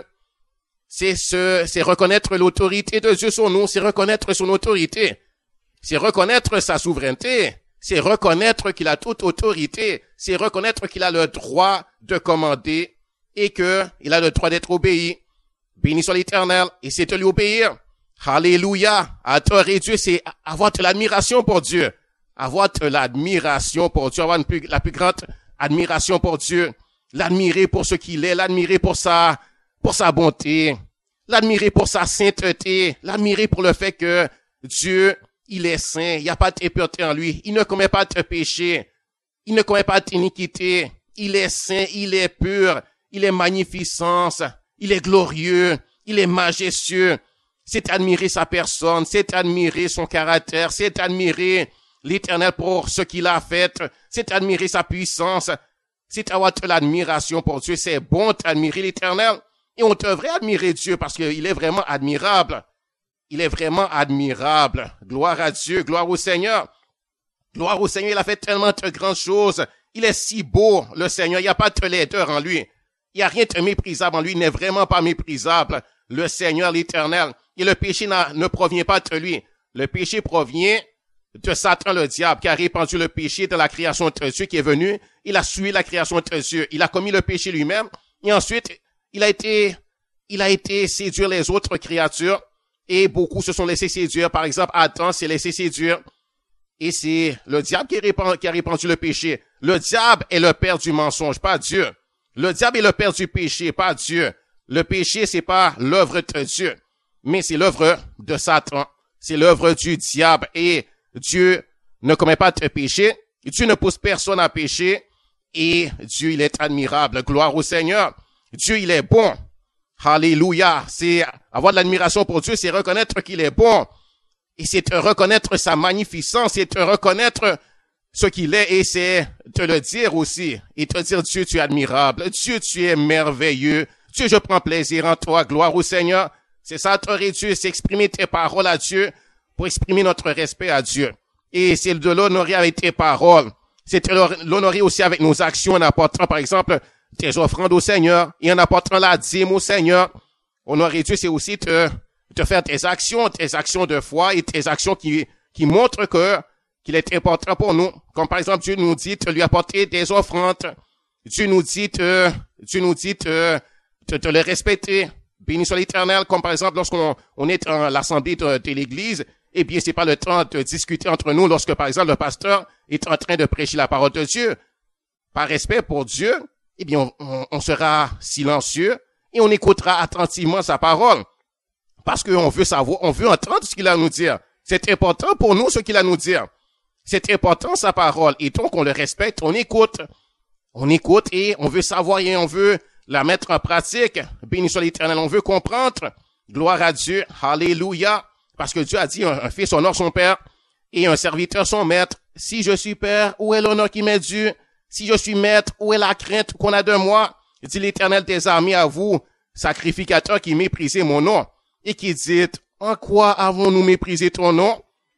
Speaker 1: C'est se, c'est reconnaître l'autorité de Dieu sur nous, c'est reconnaître son autorité. C'est reconnaître sa souveraineté. C'est reconnaître qu'il a toute autorité. C'est reconnaître qu'il a le droit de commander et que il a le droit d'être obéi. Béni soit l'Éternel et c'est de lui obéir. Alléluia. Adorer Dieu, c'est avoir de l'admiration pour Dieu. Avoir de l'admiration pour Dieu, avoir une plus, la plus grande admiration pour Dieu. L'admirer pour ce qu'il est, l'admirer pour sa, pour sa bonté, l'admirer pour sa sainteté, l'admirer pour le fait que Dieu, il est saint, il n'y a pas d'impureté en lui, il ne commet pas de péché, il ne commet pas d'iniquité, il est saint, il est pur, il est magnificence, il est glorieux, il est majestueux. C'est admirer sa personne, c'est admirer son caractère, c'est admirer l'Éternel pour ce qu'il a fait, c'est admirer sa puissance, c'est avoir de l'admiration pour Dieu. C'est bon d'admirer l'Éternel. Et on devrait admirer Dieu parce qu'il est vraiment admirable. Il est vraiment admirable. Gloire à Dieu, gloire au Seigneur. Gloire au Seigneur, il a fait tellement de grandes choses. Il est si beau, le Seigneur. Il n'y a pas de laideur en lui. Il n'y a rien de méprisable en lui. Il n'est vraiment pas méprisable. Le Seigneur, l'Éternel. Et le péché ne provient pas de lui. Le péché provient de Satan, le diable, qui a répandu le péché de la création de Dieu, qui est venu. Il a suivi la création de Dieu. Il a commis le péché lui-même. Et ensuite, il a été, il a été séduire les autres créatures. Et beaucoup se sont laissés séduire. Par exemple, Adam s'est laissé séduire. Et c'est le diable qui, répand, qui a répandu le péché. Le diable est le père du mensonge, pas Dieu. Le diable est le père du péché, pas Dieu. Le péché, c'est pas l'œuvre de Dieu, mais c'est l'œuvre de Satan. C'est l'œuvre du diable. Et Dieu ne commet pas de péché. Dieu ne pousse personne à pécher. Et Dieu, il est admirable. Gloire au Seigneur. Dieu, il est bon. Alléluia. C'est avoir de l'admiration pour Dieu, c'est reconnaître qu'il est bon. Et c'est te reconnaître sa magnificence, c'est te reconnaître ce qu'il est et c'est te le dire aussi. Et te dire, Dieu, tu es admirable. Dieu, tu es merveilleux. Dieu, je prends plaisir en toi. Gloire au Seigneur. C'est ça, adorer Dieu, c'est exprimer tes paroles à Dieu pour exprimer notre respect à Dieu. Et c'est de l'honorer avec tes paroles. C'est de l'honorer aussi avec nos actions en apportant, par exemple, tes offrandes au Seigneur et en apportant la dîme au Seigneur. Honorer Dieu, c'est aussi te, te faire tes actions, tes actions de foi et tes actions qui, qui montrent que, qu'il est important pour nous. Comme par exemple, Dieu nous dit de lui apporter des offrandes. Dieu nous dit de, Dieu nous dit de, de, de le respecter. Béni soit l'Éternel, comme par exemple, lorsqu'on on est dans l'assemblée de, de l'Église, eh bien, c'est pas le temps de discuter entre nous lorsque, par exemple, le pasteur est en train de prêcher la parole de Dieu. Par respect pour Dieu, eh bien, on, on, on sera silencieux et on écoutera attentivement sa parole. Parce qu'on veut savoir, on veut entendre ce qu'il a à nous dire. C'est important pour nous ce qu'il a à nous dire. C'est important sa parole. Et donc, on le respecte, on écoute. On écoute et on veut savoir et on veut la mettre en pratique. Béni soit l'Éternel, on veut comprendre. Gloire à Dieu. Alléluia. Parce que Dieu a dit, un, un fils honore son père et un serviteur son maître. Si je suis père, où est l'honneur qui m'est dû? Si je suis maître, où est la crainte qu'on a de moi? Dit l'Éternel des armées à vous, sacrificateur qui méprisez mon nom et qui dit, en quoi avons-nous méprisé ton nom?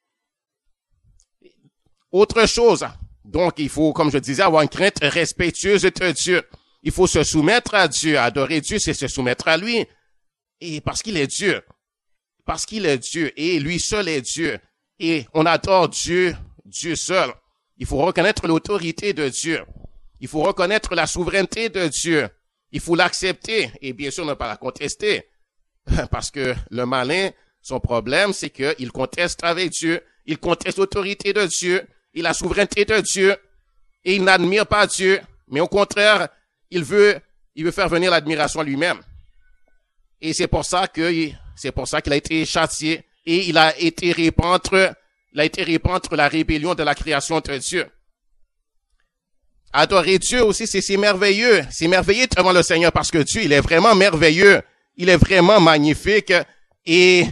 Speaker 1: Autre chose. Donc, il faut, comme je disais, avoir une crainte respectueuse de Dieu. Il faut se soumettre à Dieu. Adorer Dieu, c'est se soumettre à lui. Et parce qu'il est Dieu. Parce qu'il est Dieu et lui seul est Dieu. Et on adore Dieu, Dieu seul. Il faut reconnaître l'autorité de Dieu. Il faut reconnaître la souveraineté de Dieu. Il faut l'accepter et bien sûr ne pas la contester. Parce que le malin, son problème, c'est qu'il conteste avec Dieu. Il conteste l'autorité de Dieu et la souveraineté de Dieu. Et il n'admire pas Dieu. Mais au contraire, il veut, il veut faire venir l'admiration à lui-même. Et c'est pour ça que, c'est pour ça qu'il a été châtié et il a été répandre, il a été répandre la rébellion de la création de Dieu. Adorer Dieu aussi, c'est, c'est merveilleux. C'est merveilleux devant le Seigneur parce que Dieu, il est vraiment merveilleux. Il est vraiment magnifique et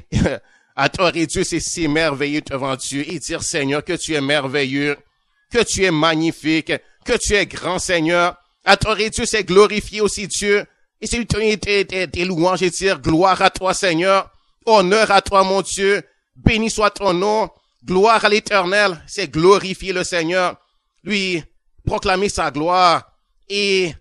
Speaker 1: adorer Dieu, c'est si merveilleux devant Dieu et dire Seigneur que tu es merveilleux, que tu es magnifique, que tu es grand Seigneur. Adorer Dieu, c'est glorifier aussi Dieu. Et c'est lui donner des, des, des louanges et dire gloire à toi Seigneur, honneur à toi mon Dieu, béni soit ton nom, gloire à l'Éternel, c'est glorifier le Seigneur, lui proclamer sa gloire et,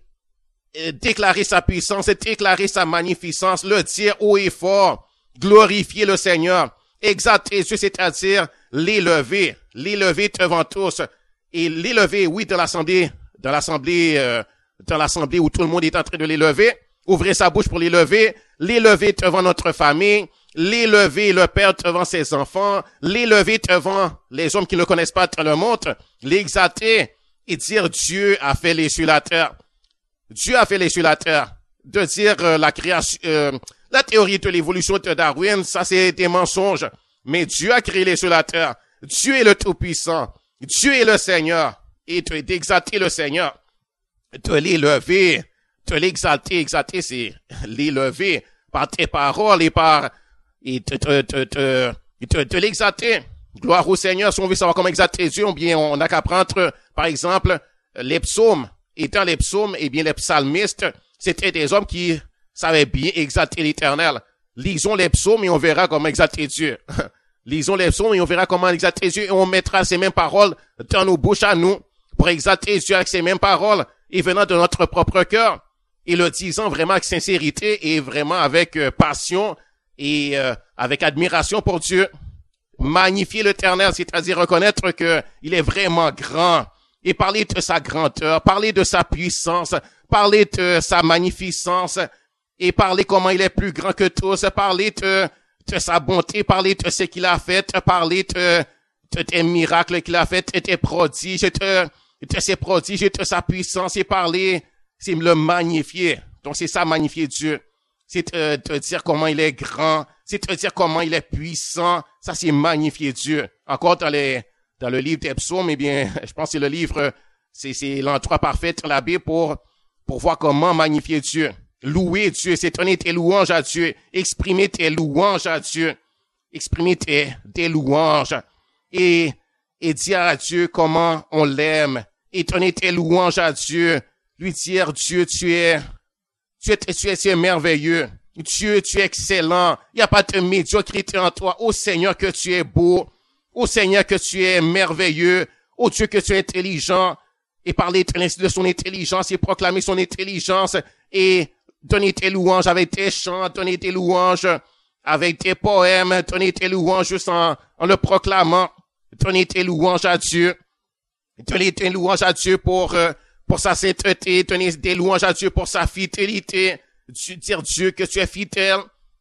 Speaker 1: et déclarer sa puissance et déclarer sa magnificence, le dire haut et fort, glorifier le Seigneur, exalter Dieu, c'est-à-dire l'élever, l'élever devant tous et l'élever, oui, dans l'assemblée, dans l'assemblée, euh, dans l'assemblée où tout le monde est en train de l'élever. Ouvrir sa bouche pour l'élever, l'élever devant notre famille, l'élever le Père devant ses enfants, l'élever devant les hommes qui ne connaissent pas dans le monde, l'exalter et dire Dieu a fait les cieux et la terre. Dieu a fait les cieux et la terre. De dire euh, la création, euh, la théorie de l'évolution de Darwin, ça c'est des mensonges. Mais Dieu a créé les cieux et la terre. Dieu est le Tout-Puissant. Dieu est le Seigneur. Et de, d'exalter le Seigneur, de l'élever, de l'exalter, exalter, c'est l'élever par tes paroles et par, et de, de, de, de, de, de l'exalter. Gloire au Seigneur. Si on veut savoir comment exalter Dieu, eh bien, on n'a qu'à prendre, par exemple, les psaumes. Et dans les psaumes, eh bien, les psalmistes, c'était des hommes qui savaient bien exalter l'Éternel. Lisons les psaumes et on verra comment exalter Dieu. Lisons les psaumes et on verra comment exalter Dieu et on mettra ces mêmes paroles dans nos bouches à nous pour exalter Dieu avec ces mêmes paroles et venant de notre propre cœur. Et le disant vraiment avec sincérité et vraiment avec euh, passion et euh, avec admiration pour Dieu. Magnifier l'Éternel, c'est-à-dire reconnaître que il est vraiment grand et parler de sa grandeur, parler de sa puissance, parler de sa magnificence et parler comment il est plus grand que tous, parler de, de sa bonté, parler de ce qu'il a fait, parler de, de tes miracles qu'il a fait, de tes prodiges, de, de ses prodiges, de sa puissance et parler c'est le magnifier. Donc, c'est ça, magnifier Dieu. C'est te, te dire comment il est grand. C'est te dire comment il est puissant. Ça, c'est magnifier Dieu. Encore dans les, dans le livre des psaumes, eh bien, je pense que c'est le livre, c'est, c'est l'endroit parfait dans la Bible pour, pour voir comment magnifier Dieu. Louer Dieu, c'est donner tes louanges à Dieu. Exprimer tes louanges à Dieu. Exprimer tes, tes louanges. Et, et dire à Dieu comment on l'aime. Et donner tes louanges à Dieu. Lui dire, Dieu, tu es, tu es, tu es, tu es merveilleux. Dieu, tu es excellent. Il n'y a pas de médiocrité en toi. Ô Seigneur, que tu es beau. Ô Seigneur, que tu es merveilleux. Ô Dieu, que tu es intelligent. Et parler de son intelligence et proclamer son intelligence et donner tes louanges avec tes chants, donner tes louanges avec tes poèmes, donner tes louanges juste en, en le proclamant, donner tes louanges à Dieu, donner tes louanges à Dieu pour, euh, pour sa sainteté, donner des louanges à Dieu pour sa fidélité, dire Dieu que tu es fidèle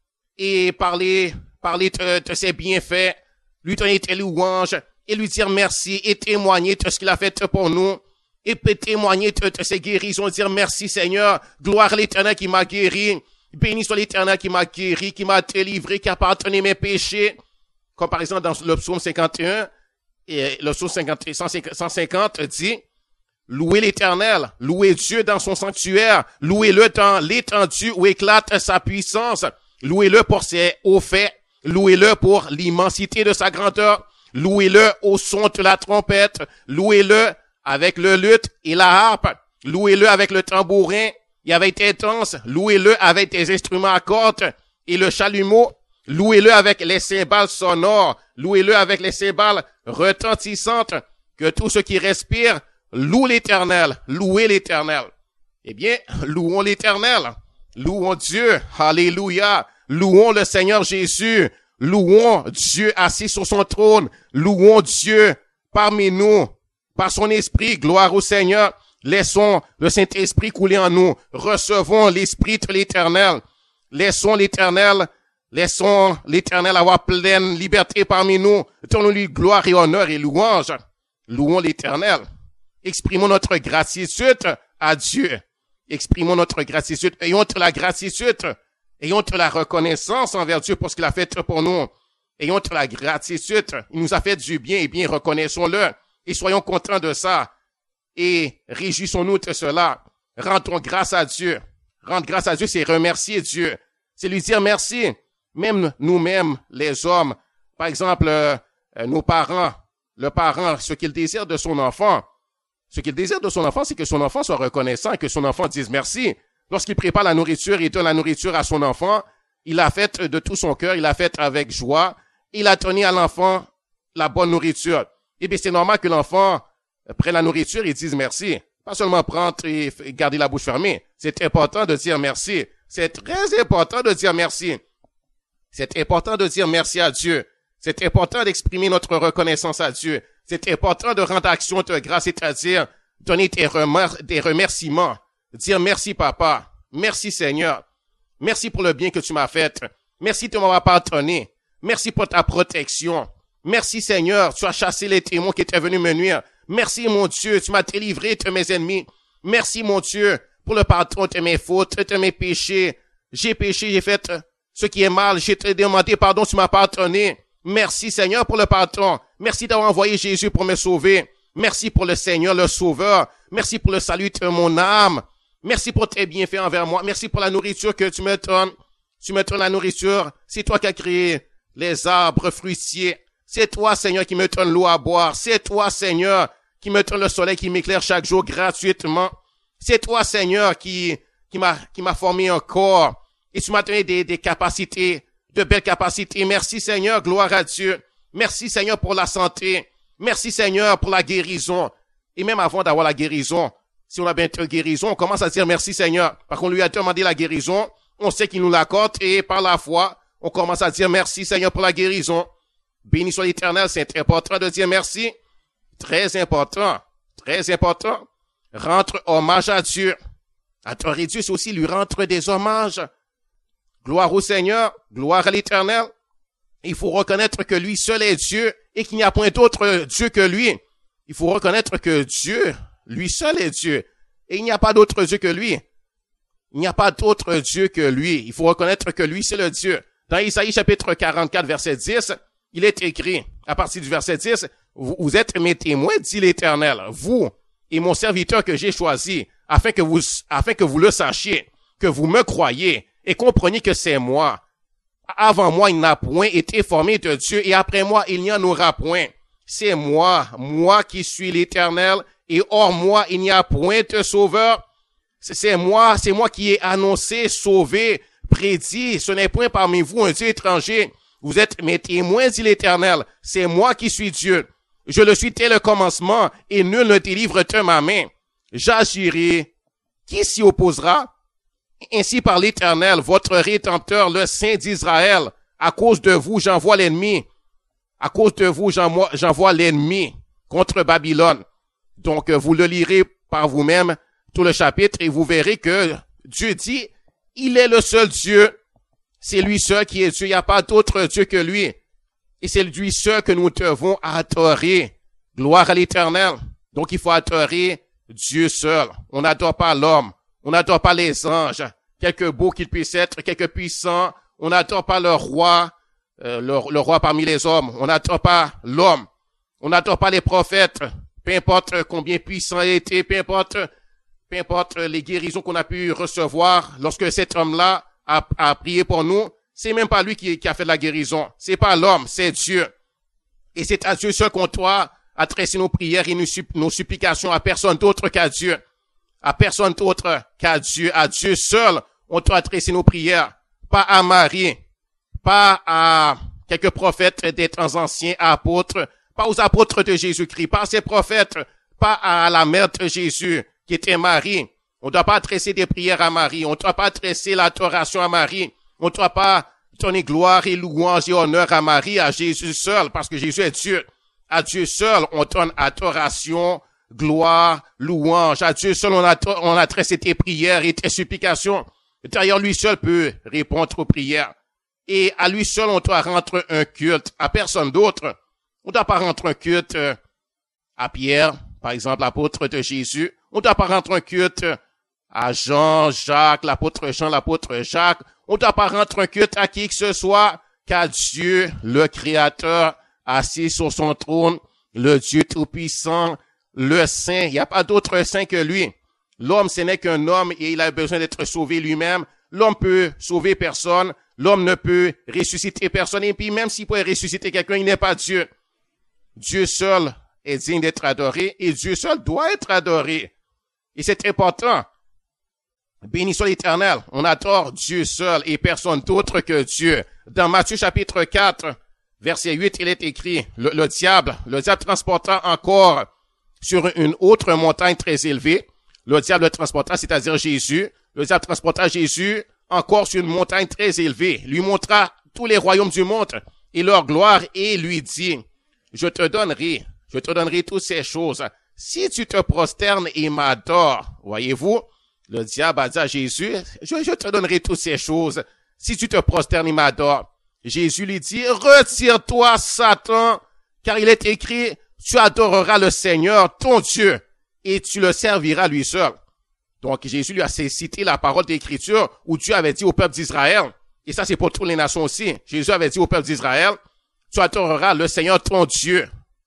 Speaker 1: et parler, parler de, de ses bienfaits, lui donner tes louanges et lui dire merci et témoigner de ce qu'il a fait pour nous. Et peut témoigner de, de ses guérisons, dire merci Seigneur, gloire à l'Éternel qui m'a guéri, béni soit l'Éternel qui m'a guéri, qui m'a délivré, qui a pardonné mes péchés. Comme par exemple dans le psaume cinquante et un, et le psaume cent cinquante dit, louez l'Éternel, louez Dieu dans son sanctuaire, louez-le dans l'étendue où éclate sa puissance, louez-le pour ses hauts faits, louez-le pour l'immensité de sa grandeur, louez-le au son de la trompette, louez-le avec le luth et la harpe, louez-le avec le tambourin et avec tes danses, louez-le avec tes instruments à cordes et le chalumeau, louez-le avec les cymbales sonores, louez-le avec les cymbales retentissantes, que tout ce qui respire loue l'Éternel, louez l'Éternel. Eh bien, louons l'Éternel, louons Dieu, alléluia, louons le Seigneur Jésus, louons Dieu assis sur son trône, louons Dieu parmi nous, par son esprit, gloire au Seigneur, laissons le Saint-Esprit couler en nous, recevons l'Esprit de l'Éternel, laissons l'Éternel, laissons l'Éternel avoir pleine liberté parmi nous, donnons-lui gloire et honneur et louange, louons l'Éternel, exprimons notre gratitude à Dieu, exprimons notre gratitude, ayons de la gratitude, ayons de la reconnaissance envers Dieu pour ce qu'il a fait pour nous, ayons de la gratitude, il nous a fait du bien, et bien reconnaissons-le, et soyons contents de ça. Et réjouissons-nous de cela. Rendons grâce à Dieu. Rendre grâce à Dieu, c'est remercier Dieu. C'est lui dire merci. Même nous-mêmes, les hommes. Par exemple, euh, nos parents. Le parent, ce qu'il désire de son enfant. Ce qu'il désire de son enfant, c'est que son enfant soit reconnaissant, que son enfant dise merci. Lorsqu'il prépare la nourriture et donne la nourriture à son enfant, il l'a fait de tout son cœur, il l'a fait avec joie. Il a donné à l'enfant la bonne nourriture. Eh bien, c'est normal que l'enfant prenne la nourriture et dise merci. Pas seulement prendre et garder la bouche fermée. C'est important de dire merci. C'est très important de dire merci. C'est important de dire merci à Dieu. C'est important d'exprimer notre reconnaissance à Dieu. C'est important de rendre action de grâce, c'est-à-dire donner des, remer- des remerciements. Dire merci papa. Merci Seigneur. Merci pour le bien que tu m'as fait. Merci de m'avoir pardonné. Merci pour ta protection. Merci Seigneur, tu as chassé les démons qui étaient venus me nuire. Merci mon Dieu, tu m'as délivré de mes ennemis. Merci mon Dieu pour le pardon de mes fautes, de mes péchés. J'ai péché, j'ai fait ce qui est mal, j'ai te demandé pardon, tu m'as pardonné. Merci Seigneur pour le pardon. Merci d'avoir envoyé Jésus pour me sauver. Merci pour le Seigneur, le Sauveur. Merci pour le salut de mon âme. Merci pour tes bienfaits envers moi. Merci pour la nourriture que tu me donnes. Tu me donnes la nourriture. C'est toi qui as créé les arbres fruitiers. C'est toi, Seigneur, qui me donne l'eau à boire. C'est toi, Seigneur, qui me donne le soleil qui m'éclaire chaque jour gratuitement. C'est toi, Seigneur, qui, qui m'a, qui m'a formé un corps. Et tu m'as donné des, des capacités, de belles capacités. Merci, Seigneur, gloire à Dieu. Merci, Seigneur, pour la santé. Merci, Seigneur, pour la guérison. Et même avant d'avoir la guérison, si on a bien une guérison, on commence à dire merci, Seigneur. Parce qu'on lui a demandé la guérison, on sait qu'il nous l'accorde et par la foi, on commence à dire merci, Seigneur, pour la guérison. Béni soit l'Éternel, c'est important de dire merci. Très important, très important. Rendre hommage à Dieu. Adorer Dieu, c'est aussi lui rendre des hommages. Gloire au Seigneur, gloire à l'Éternel. Il faut reconnaître que lui seul est Dieu et qu'il n'y a point d'autre Dieu que lui. Il faut reconnaître que Dieu, lui seul est Dieu. Et il n'y a pas d'autre Dieu que lui. Il n'y a pas d'autre Dieu que lui. Il faut reconnaître que lui, c'est le Dieu. Dans Isaïe chapitre quarante-quatre, verset dix, il est écrit, à partir du verset dix, vous, vous êtes mes témoins, dit l'Éternel, vous et mon serviteur que j'ai choisi, afin que vous, afin que vous le sachiez, que vous me croyez et compreniez que c'est moi. Avant moi, il n'a point été formé de Dieu et après moi, il n'y en aura point. C'est moi, moi qui suis l'Éternel et hors moi, il n'y a point de sauveur. C'est moi, c'est moi qui ai annoncé, sauvé, prédit. Ce n'est point parmi vous un Dieu étranger. Vous êtes mes témoins, dit l'Éternel. C'est moi qui suis Dieu. Je le suis dès le commencement, et nul ne délivre de ma main. J'agirai. Qui s'y opposera? Ainsi par l'Éternel, votre Rédempteur, le Saint d'Israël. À cause de vous, j'envoie l'ennemi. À cause de vous, j'envoie l'ennemi contre Babylone. Donc, vous le lirez par vous-même, tout le chapitre, et vous verrez que Dieu dit, il est le seul Dieu. C'est lui seul qui est Dieu. Il n'y a pas d'autre Dieu que lui. Et c'est lui seul que nous devons adorer. Gloire à l'Éternel. Donc, il faut adorer Dieu seul. On n'adore pas l'homme. On n'adore pas les anges. Quelque beaux qu'ils puissent être, quelque puissants. On n'adore pas le roi, euh, le, le roi parmi les hommes. On n'adore pas l'homme. On n'adore pas les prophètes. Peu importe combien puissants ils étaient, peu importe, peu importe les guérisons qu'on a pu recevoir lorsque cet homme-là a, a prié pour nous. C'est même pas lui qui, qui a fait la guérison. C'est pas l'homme, c'est Dieu. Et c'est à Dieu seul qu'on doit adresser nos prières et nos, nos supplications, à personne d'autre qu'à Dieu. À personne d'autre qu'à Dieu. À Dieu seul, on doit adresser nos prières. Pas à Marie, pas à quelques prophètes des temps anciens, apôtres, pas aux apôtres de Jésus-Christ, pas à ces prophètes, pas à la mère de Jésus, qui était Marie. On ne doit pas adresser des prières à Marie. On ne doit pas adresser l'adoration à Marie. On ne doit pas donner gloire et louange et honneur à Marie, à Jésus seul, parce que Jésus est Dieu. À Dieu seul, on donne adoration, gloire, louange. À Dieu seul, on, adore, on adresse tes prières et tes supplications. D'ailleurs, lui seul peut répondre aux prières. Et à lui seul, on doit rendre un culte, à personne d'autre. On ne doit pas rendre un culte à Pierre, par exemple, l'apôtre de Jésus. On ne doit pas rendre un culte à Jean, Jacques, l'apôtre Jean, l'apôtre Jacques. On ne doit pas rendre un culte à qui que ce soit qu'à Dieu, le Créateur, assis sur son trône, le Dieu Tout-Puissant, le Saint. Il n'y a pas d'autre saint que lui. L'homme, ce n'est qu'un homme et il a besoin d'être sauvé lui-même. L'homme peut sauver personne. L'homme ne peut ressusciter personne. Et puis même s'il peut ressusciter quelqu'un, il n'est pas Dieu. Dieu seul est digne d'être adoré et Dieu seul doit être adoré. Et c'est important. Béni soit l'Éternel. On adore Dieu seul et personne d'autre que Dieu. Dans Matthieu chapitre quatre, verset huit, il est écrit, le, le diable, le diable transporta encore sur une autre montagne très élevée. Le diable le transporta, c'est-à-dire Jésus. Le diable transporta Jésus encore sur une montagne très élevée, lui montra tous les royaumes du monde et leur gloire et lui dit, je te donnerai, je te donnerai toutes ces choses si tu te prosternes et m'adores. Voyez-vous, le diable a dit à Jésus, je, je te donnerai toutes ces choses si tu te prosternes et m'adores. Jésus lui dit, retire-toi, Satan, car il est écrit, tu adoreras le Seigneur, ton Dieu, et tu le serviras lui seul. Donc, Jésus lui a cité la parole d'Écriture où Dieu avait dit au peuple d'Israël, et ça c'est pour toutes les nations aussi, Jésus avait dit au peuple d'Israël, tu adoreras le Seigneur ton Dieu.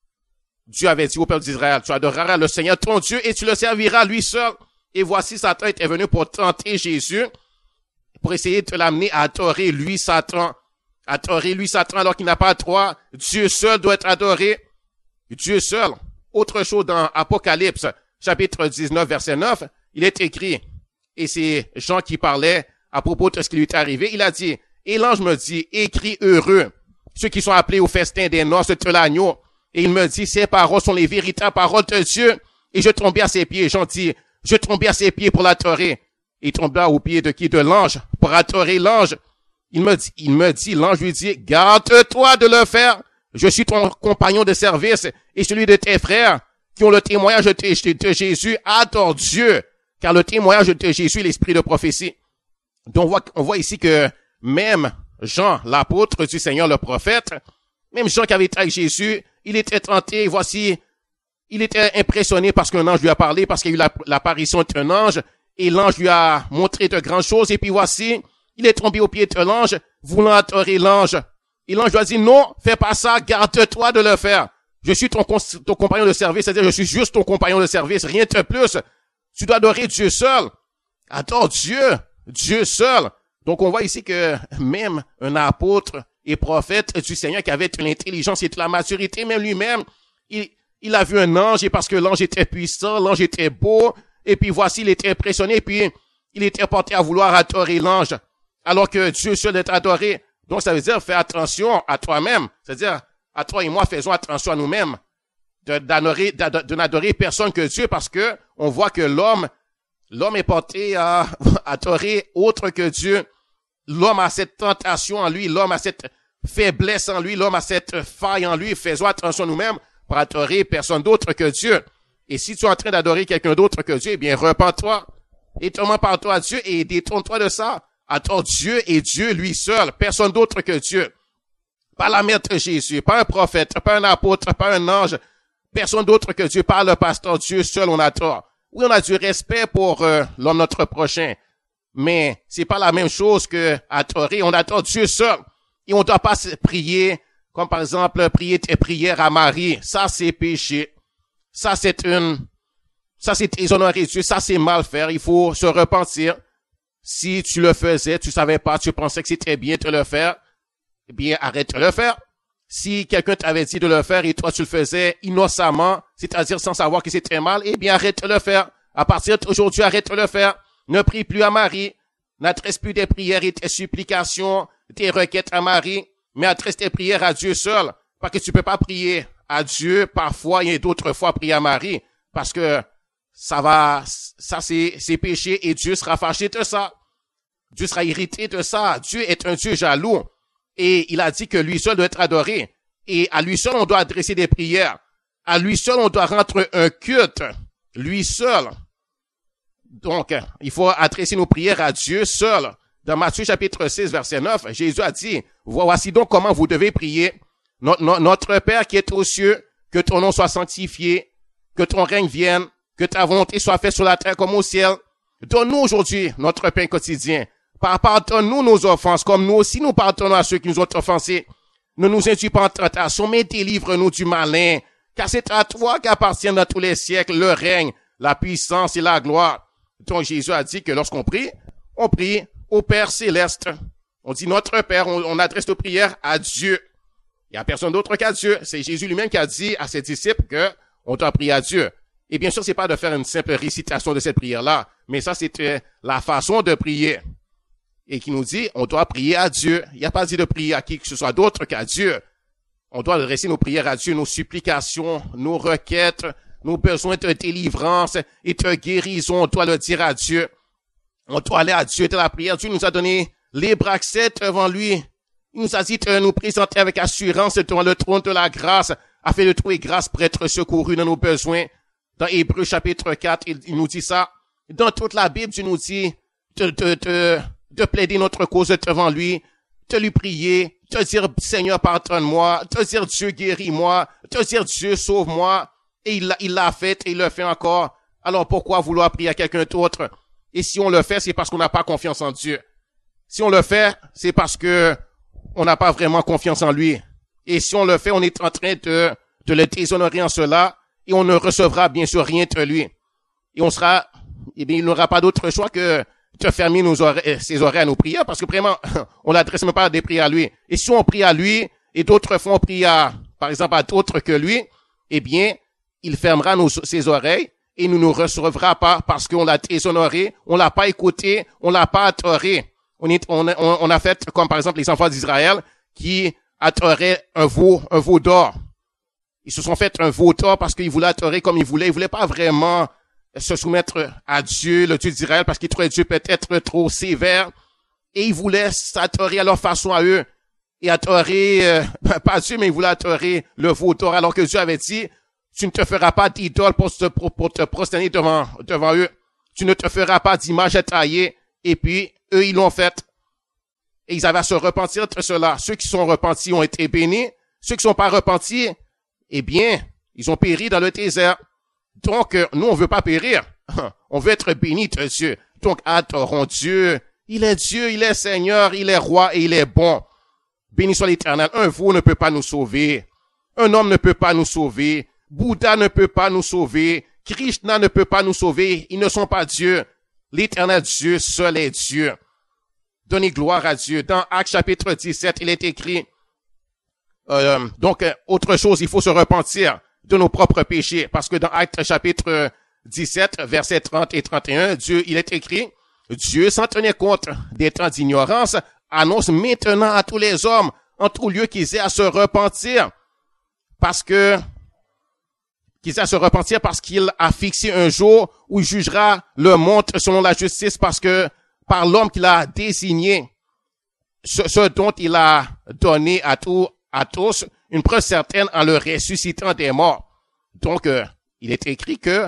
Speaker 1: Dieu avait dit au peuple d'Israël, tu adoreras le Seigneur ton Dieu et tu le serviras lui seul. Et voici Satan était venu pour tenter Jésus, pour essayer de l'amener à adorer lui Satan. Adorer lui Satan alors qu'il n'a pas droit. Dieu seul doit être adoré. Dieu seul. Autre chose dans Apocalypse, chapitre dix-neuf, verset neuf, il est écrit, et c'est Jean qui parlait à propos de ce qui lui est arrivé, il a dit, et l'ange me dit, écris heureux, ceux qui sont appelés au festin des noces de l'agneau. Et il me dit, ces paroles sont les véritables paroles de Dieu. Et je tombais à ses pieds. Jean dit, je tombais à ses pieds pour l'adorer. Il tomba aux pieds de qui? De l'ange, pour adorer l'ange. Il me dit, il me dit, l'ange lui dit, garde-toi de le faire. Je suis ton compagnon de service et celui de tes frères qui ont le témoignage de, de Jésus. Adore Dieu, car le témoignage de Jésus est l'esprit de prophétie. Donc on voit, on voit ici que même Jean, l'apôtre du Seigneur, le prophète, même Jean qui avait été avec Jésus, il était tenté, voici, il était impressionné parce qu'un ange lui a parlé, parce qu'il y a eu l'apparition d'un ange, et l'ange lui a montré de grandes choses, et puis voici, il est tombé aux pieds de l'ange, voulant adorer l'ange. Et l'ange lui a dit, non, fais pas ça, garde-toi de le faire. Je suis ton, ton compagnon de service, c'est-à-dire je suis juste ton compagnon de service, rien de plus. Tu dois adorer Dieu seul. Adore Dieu, Dieu seul. Donc on voit ici que même un apôtre et prophète du Seigneur qui avait de l'intelligence et de la maturité, même lui-même, il, il a vu un ange et parce que l'ange était puissant, l'ange était beau, et puis voici, il était impressionné, et puis il était porté à vouloir adorer l'ange, alors que Dieu seul est adoré. Donc, ça veut dire, fais attention à toi-même. C'est-à-dire, à toi et moi, faisons attention à nous-mêmes. De, d'adorer, de n'adorer personne que Dieu, parce que on voit que l'homme, l'homme est porté à adorer autre que Dieu. L'homme a cette tentation en lui, l'homme a cette faiblesse en lui, l'homme a cette faille en lui. Faisons attention à nous-mêmes pour adorer personne d'autre que Dieu. Et si tu es en train d'adorer quelqu'un d'autre que Dieu, eh bien, repens-toi. Et tourmente par toi à Dieu et détourne-toi de ça. Adore Dieu et Dieu lui seul. Personne d'autre que Dieu. Pas la mère de Jésus, pas un prophète, pas un apôtre, pas un ange. Personne d'autre que Dieu, pas le pasteur, Dieu seul on adore. Oui, on a du respect pour euh, l'homme notre prochain. Mais c'est pas la même chose que adorer. On adore Dieu seul. Et on ne doit pas prier, comme par exemple, prier tes prières à Marie. Ça, c'est péché. Ça, c'est une, ça, c'est déshonorer Dieu. Ça, c'est mal faire. Il faut se repentir. Si tu le faisais, tu savais pas, tu pensais que c'était bien de le faire, eh bien, arrête de le faire. Si quelqu'un t'avait dit de le faire et toi tu le faisais innocemment, c'est-à-dire sans savoir que c'était mal, eh bien, arrête de le faire. À partir d'aujourd'hui, arrête de le faire. Ne prie plus à Marie. N'adresse plus des prières et tes supplications, tes requêtes à Marie, mais adresse tes prières à Dieu seul. Parce que tu peux pas prier à Dieu parfois et d'autres fois prier à Marie. Parce que ça va, ça c'est, c'est péché et Dieu sera fâché de ça. Dieu sera irrité de ça. Dieu est un Dieu jaloux. Et il a dit que lui seul doit être adoré. Et à lui seul, on doit adresser des prières. À lui seul, on doit rendre un culte. Lui seul. Donc, il faut adresser nos prières à Dieu seul. Dans Matthieu chapitre six, verset neuf, Jésus a dit, voici donc comment vous devez prier. Notre, notre Père qui est aux cieux, que ton nom soit sanctifié, que ton règne vienne, que ta volonté soit faite sur la terre comme au ciel. Donne-nous aujourd'hui notre pain quotidien. Pardonne-nous nos offenses, comme nous aussi nous pardonnons à ceux qui nous ont offensés. Ne nous induis pas en tentation, mais délivre-nous du malin. Car c'est à toi qu'appartiennent dans tous les siècles le règne, la puissance et la gloire. Donc Jésus a dit que lorsqu'on prie, on prie au Père céleste. On dit notre Père, on, on adresse nos prières à Dieu. Il n'y a personne d'autre qu'à Dieu. C'est Jésus lui-même qui a dit à ses disciples que on doit prier à Dieu. Et bien sûr, c'est pas de faire une simple récitation de cette prière-là, mais ça, c'était la façon de prier. Et qui nous dit, on doit prier à Dieu. Il n'y a pas dit de prier à qui que ce soit d'autre qu'à Dieu. On doit adresser nos prières à Dieu, nos supplications, nos requêtes, nos besoins de délivrance et de guérison. On doit le dire à Dieu. On doit aller à Dieu de la prière. Dieu nous a donné libre accès devant lui. Il nous a dit de nous présenter avec assurance devant le trône de la grâce, afin de trouver grâce pour être secouru dans nos besoins. Dans Hébreux chapitre quatre, il, il nous dit ça. Dans toute la Bible, Dieu nous dit de, de, de, de plaider notre cause devant lui, de lui prier, de dire Seigneur pardonne-moi, de dire Dieu guéris-moi, de dire Dieu sauve-moi. Et il, il l'a fait et il le fait encore. Alors pourquoi vouloir prier à quelqu'un d'autre? Et si on le fait, c'est parce qu'on n'a pas confiance en Dieu. Si on le fait, c'est parce que on n'a pas vraiment confiance en lui. Et si on le fait, on est en train de, de le déshonorer en cela, et on ne recevra bien sûr rien de lui. Et on sera, eh bien, il n'aura pas d'autre choix que de fermer nos oreilles, ses oreilles à nos prières, parce que vraiment, on n'adresse même pas des prières à lui. Et si on prie à lui, et d'autres fois on prie à, par exemple, à d'autres que lui, eh bien, il fermera nos, ses oreilles, et ne nous recevra pas parce qu'on l'a déshonoré, on l'a pas écouté, on l'a pas adoré. On est, on, on, on a fait comme par exemple les enfants d'Israël qui adoraient un veau, un veau d'or. Ils se sont fait un veau d'or parce qu'ils voulaient adorer comme ils voulaient. Ils voulaient pas vraiment se soumettre à Dieu, le Dieu d'Israël, parce qu'ils trouvaient Dieu peut-être trop sévère. Et ils voulaient s'adorer à leur façon à eux. Et adorer, euh, pas Dieu, mais ils voulaient adorer le veau d'or. Alors que Dieu avait dit, tu ne te feras pas d'idole pour te, pour, pour te prosterner devant, devant eux. Tu ne te feras pas d'image taillée. Et puis, eux, ils l'ont fait. Et ils avaient à se repentir de cela. Ceux qui sont repentis ont été bénis. Ceux qui ne sont pas repentis, eh bien, ils ont péri dans le désert. Donc, nous, on veut pas périr. On veut être bénis de Dieu. Donc, adorons Dieu. Il est Dieu, il est Seigneur, il est roi et il est bon. Béni soit l'Éternel. Un veau ne peut pas nous sauver. Un homme ne peut pas nous sauver. Bouddha ne peut pas nous sauver. Krishna ne peut pas nous sauver. Ils ne sont pas Dieu. L'Éternel Dieu, seul est Dieu. Donnez gloire à Dieu. Dans Actes chapitre dix-sept, il est écrit, euh, donc, autre chose, il faut se repentir de nos propres péchés. Parce que dans Actes chapitre dix-sept, versets trente et trente et un, Dieu, il est écrit, Dieu, sans tenir compte des temps d'ignorance, annonce maintenant à tous les hommes, en tout lieu, qu'ils aient à se repentir, parce que, qu'ils aient à se repentir parce qu'il a fixé un jour où il jugera le monde selon la justice, parce que par l'homme qu'il a désigné, ce, ce dont il a donné à tous, à tous, une preuve certaine en le ressuscitant des morts. Donc, euh, il est écrit que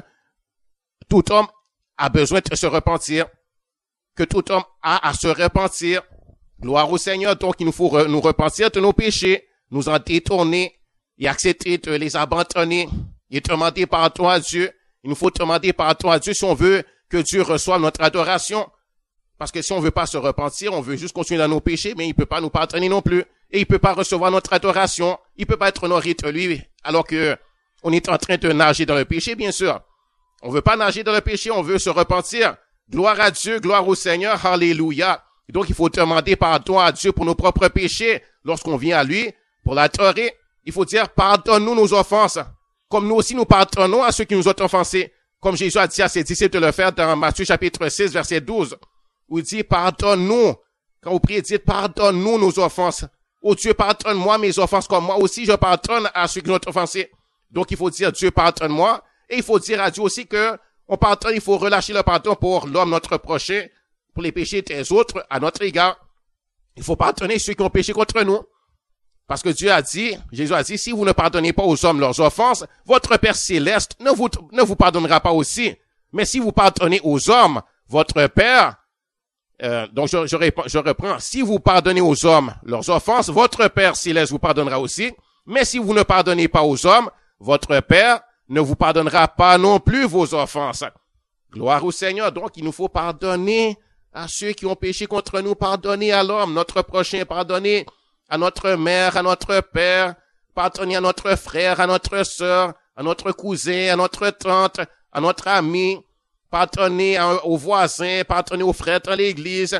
Speaker 1: tout homme a besoin de se repentir, que tout homme a à se repentir. Gloire au Seigneur. Donc, il nous faut re, nous repentir de nos péchés, nous en détourner et accepter de les abandonner et demander pardon à Dieu. Il nous faut demander pardon à Dieu si on veut que Dieu reçoive notre adoration. Parce que si on veut pas se repentir, on veut juste continuer dans nos péchés, mais il peut pas nous pardonner non plus. Et il peut pas recevoir notre adoration. Il peut pas être honoré de lui, alors que on est en train de nager dans le péché, bien sûr. On veut pas nager dans le péché, on veut se repentir. Gloire à Dieu, gloire au Seigneur, alléluia. Et donc, il faut demander pardon à Dieu pour nos propres péchés. Lorsqu'on vient à lui, pour l'adorer, il faut dire, pardonne-nous nos offenses. Comme nous aussi, nous pardonnons à ceux qui nous ont offensés. Comme Jésus a dit à ses disciples de le faire dans Matthieu chapitre six, verset douze. Où il dit, pardonne-nous. Quand vous priez, dites, pardonne-nous nos offenses. Oh Dieu, pardonne-moi mes offenses, comme moi aussi je pardonne à ceux qui nous ont offensés. Donc, il faut dire, Dieu, pardonne-moi. Et il faut dire à Dieu aussi que on pardonne, il faut relâcher le pardon pour l'homme, notre prochain, pour les péchés des autres, à notre égard. Il faut pardonner ceux qui ont péché contre nous. Parce que Dieu a dit, Jésus a dit, si vous ne pardonnez pas aux hommes leurs offenses, votre Père céleste ne vous, ne vous pardonnera pas aussi. Mais si vous pardonnez aux hommes, votre Père, euh, donc je, je, reprends, je reprends, si vous pardonnez aux hommes leurs offenses, votre Père céleste vous pardonnera aussi. Mais si vous ne pardonnez pas aux hommes, votre Père ne vous pardonnera pas non plus vos offenses. Gloire au Seigneur. Donc, il nous faut pardonner à ceux qui ont péché contre nous, pardonner à l'homme, notre prochain, pardonner à notre mère, à notre père, pardonner à notre frère, à notre sœur, à notre cousin, à notre tante, à notre ami, pardonner à, aux voisins, pardonner aux frères dans l'église,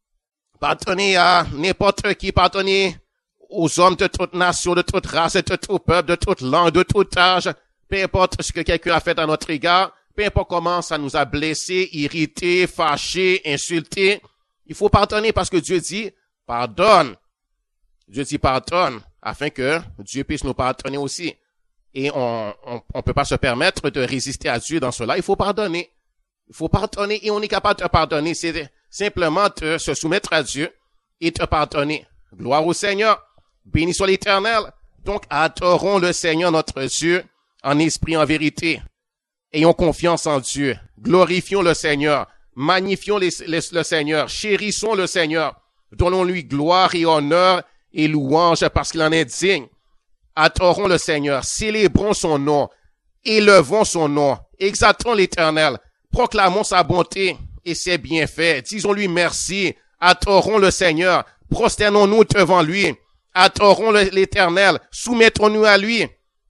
Speaker 1: pardonner à n'importe qui, pardonner aux hommes de toute nation, de toute race, de tout peuple, de toute langue, de tout âge, peu importe ce que quelqu'un a fait à notre égard, peu importe comment ça nous a blessés, irrités, fâchés, insultés, il faut pardonner parce que Dieu dit, pardonne. Dieu dit pardonne, afin que Dieu puisse nous pardonner aussi. Et on, on, on peut pas se permettre de résister à Dieu dans cela, il faut pardonner. Il faut pardonner et on est capable de pardonner, c'est simplement de se soumettre à Dieu et de pardonner. Gloire au Seigneur, béni soit l'Éternel. Donc adorons le Seigneur notre Dieu en esprit, en vérité. Ayons confiance en Dieu. Glorifions le Seigneur. Magnifions les, les, le Seigneur. Chérissons le Seigneur. Donnons-lui gloire et honneur et louange parce qu'il en est digne. Adorons le Seigneur. Célébrons son nom. Élevons son nom. Exaltons l'Éternel. Proclamons sa bonté et ses bienfaits. Disons-lui merci. Adorons le Seigneur. Prosternons-nous devant lui. Adorons l'Éternel. Soumettons-nous à lui.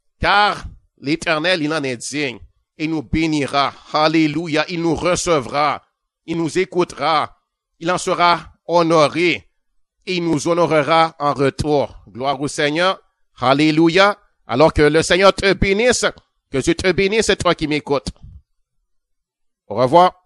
Speaker 1: Car l'Éternel, il en est digne. Il nous bénira. Alléluia. Il nous recevra. Il nous écoutera. Il en sera honoré. Et il nous honorera en retour. Gloire au Seigneur. Alléluia. Alors que le Seigneur te bénisse. Que Dieu te bénisse, c'est toi qui m'écoutes. Au revoir.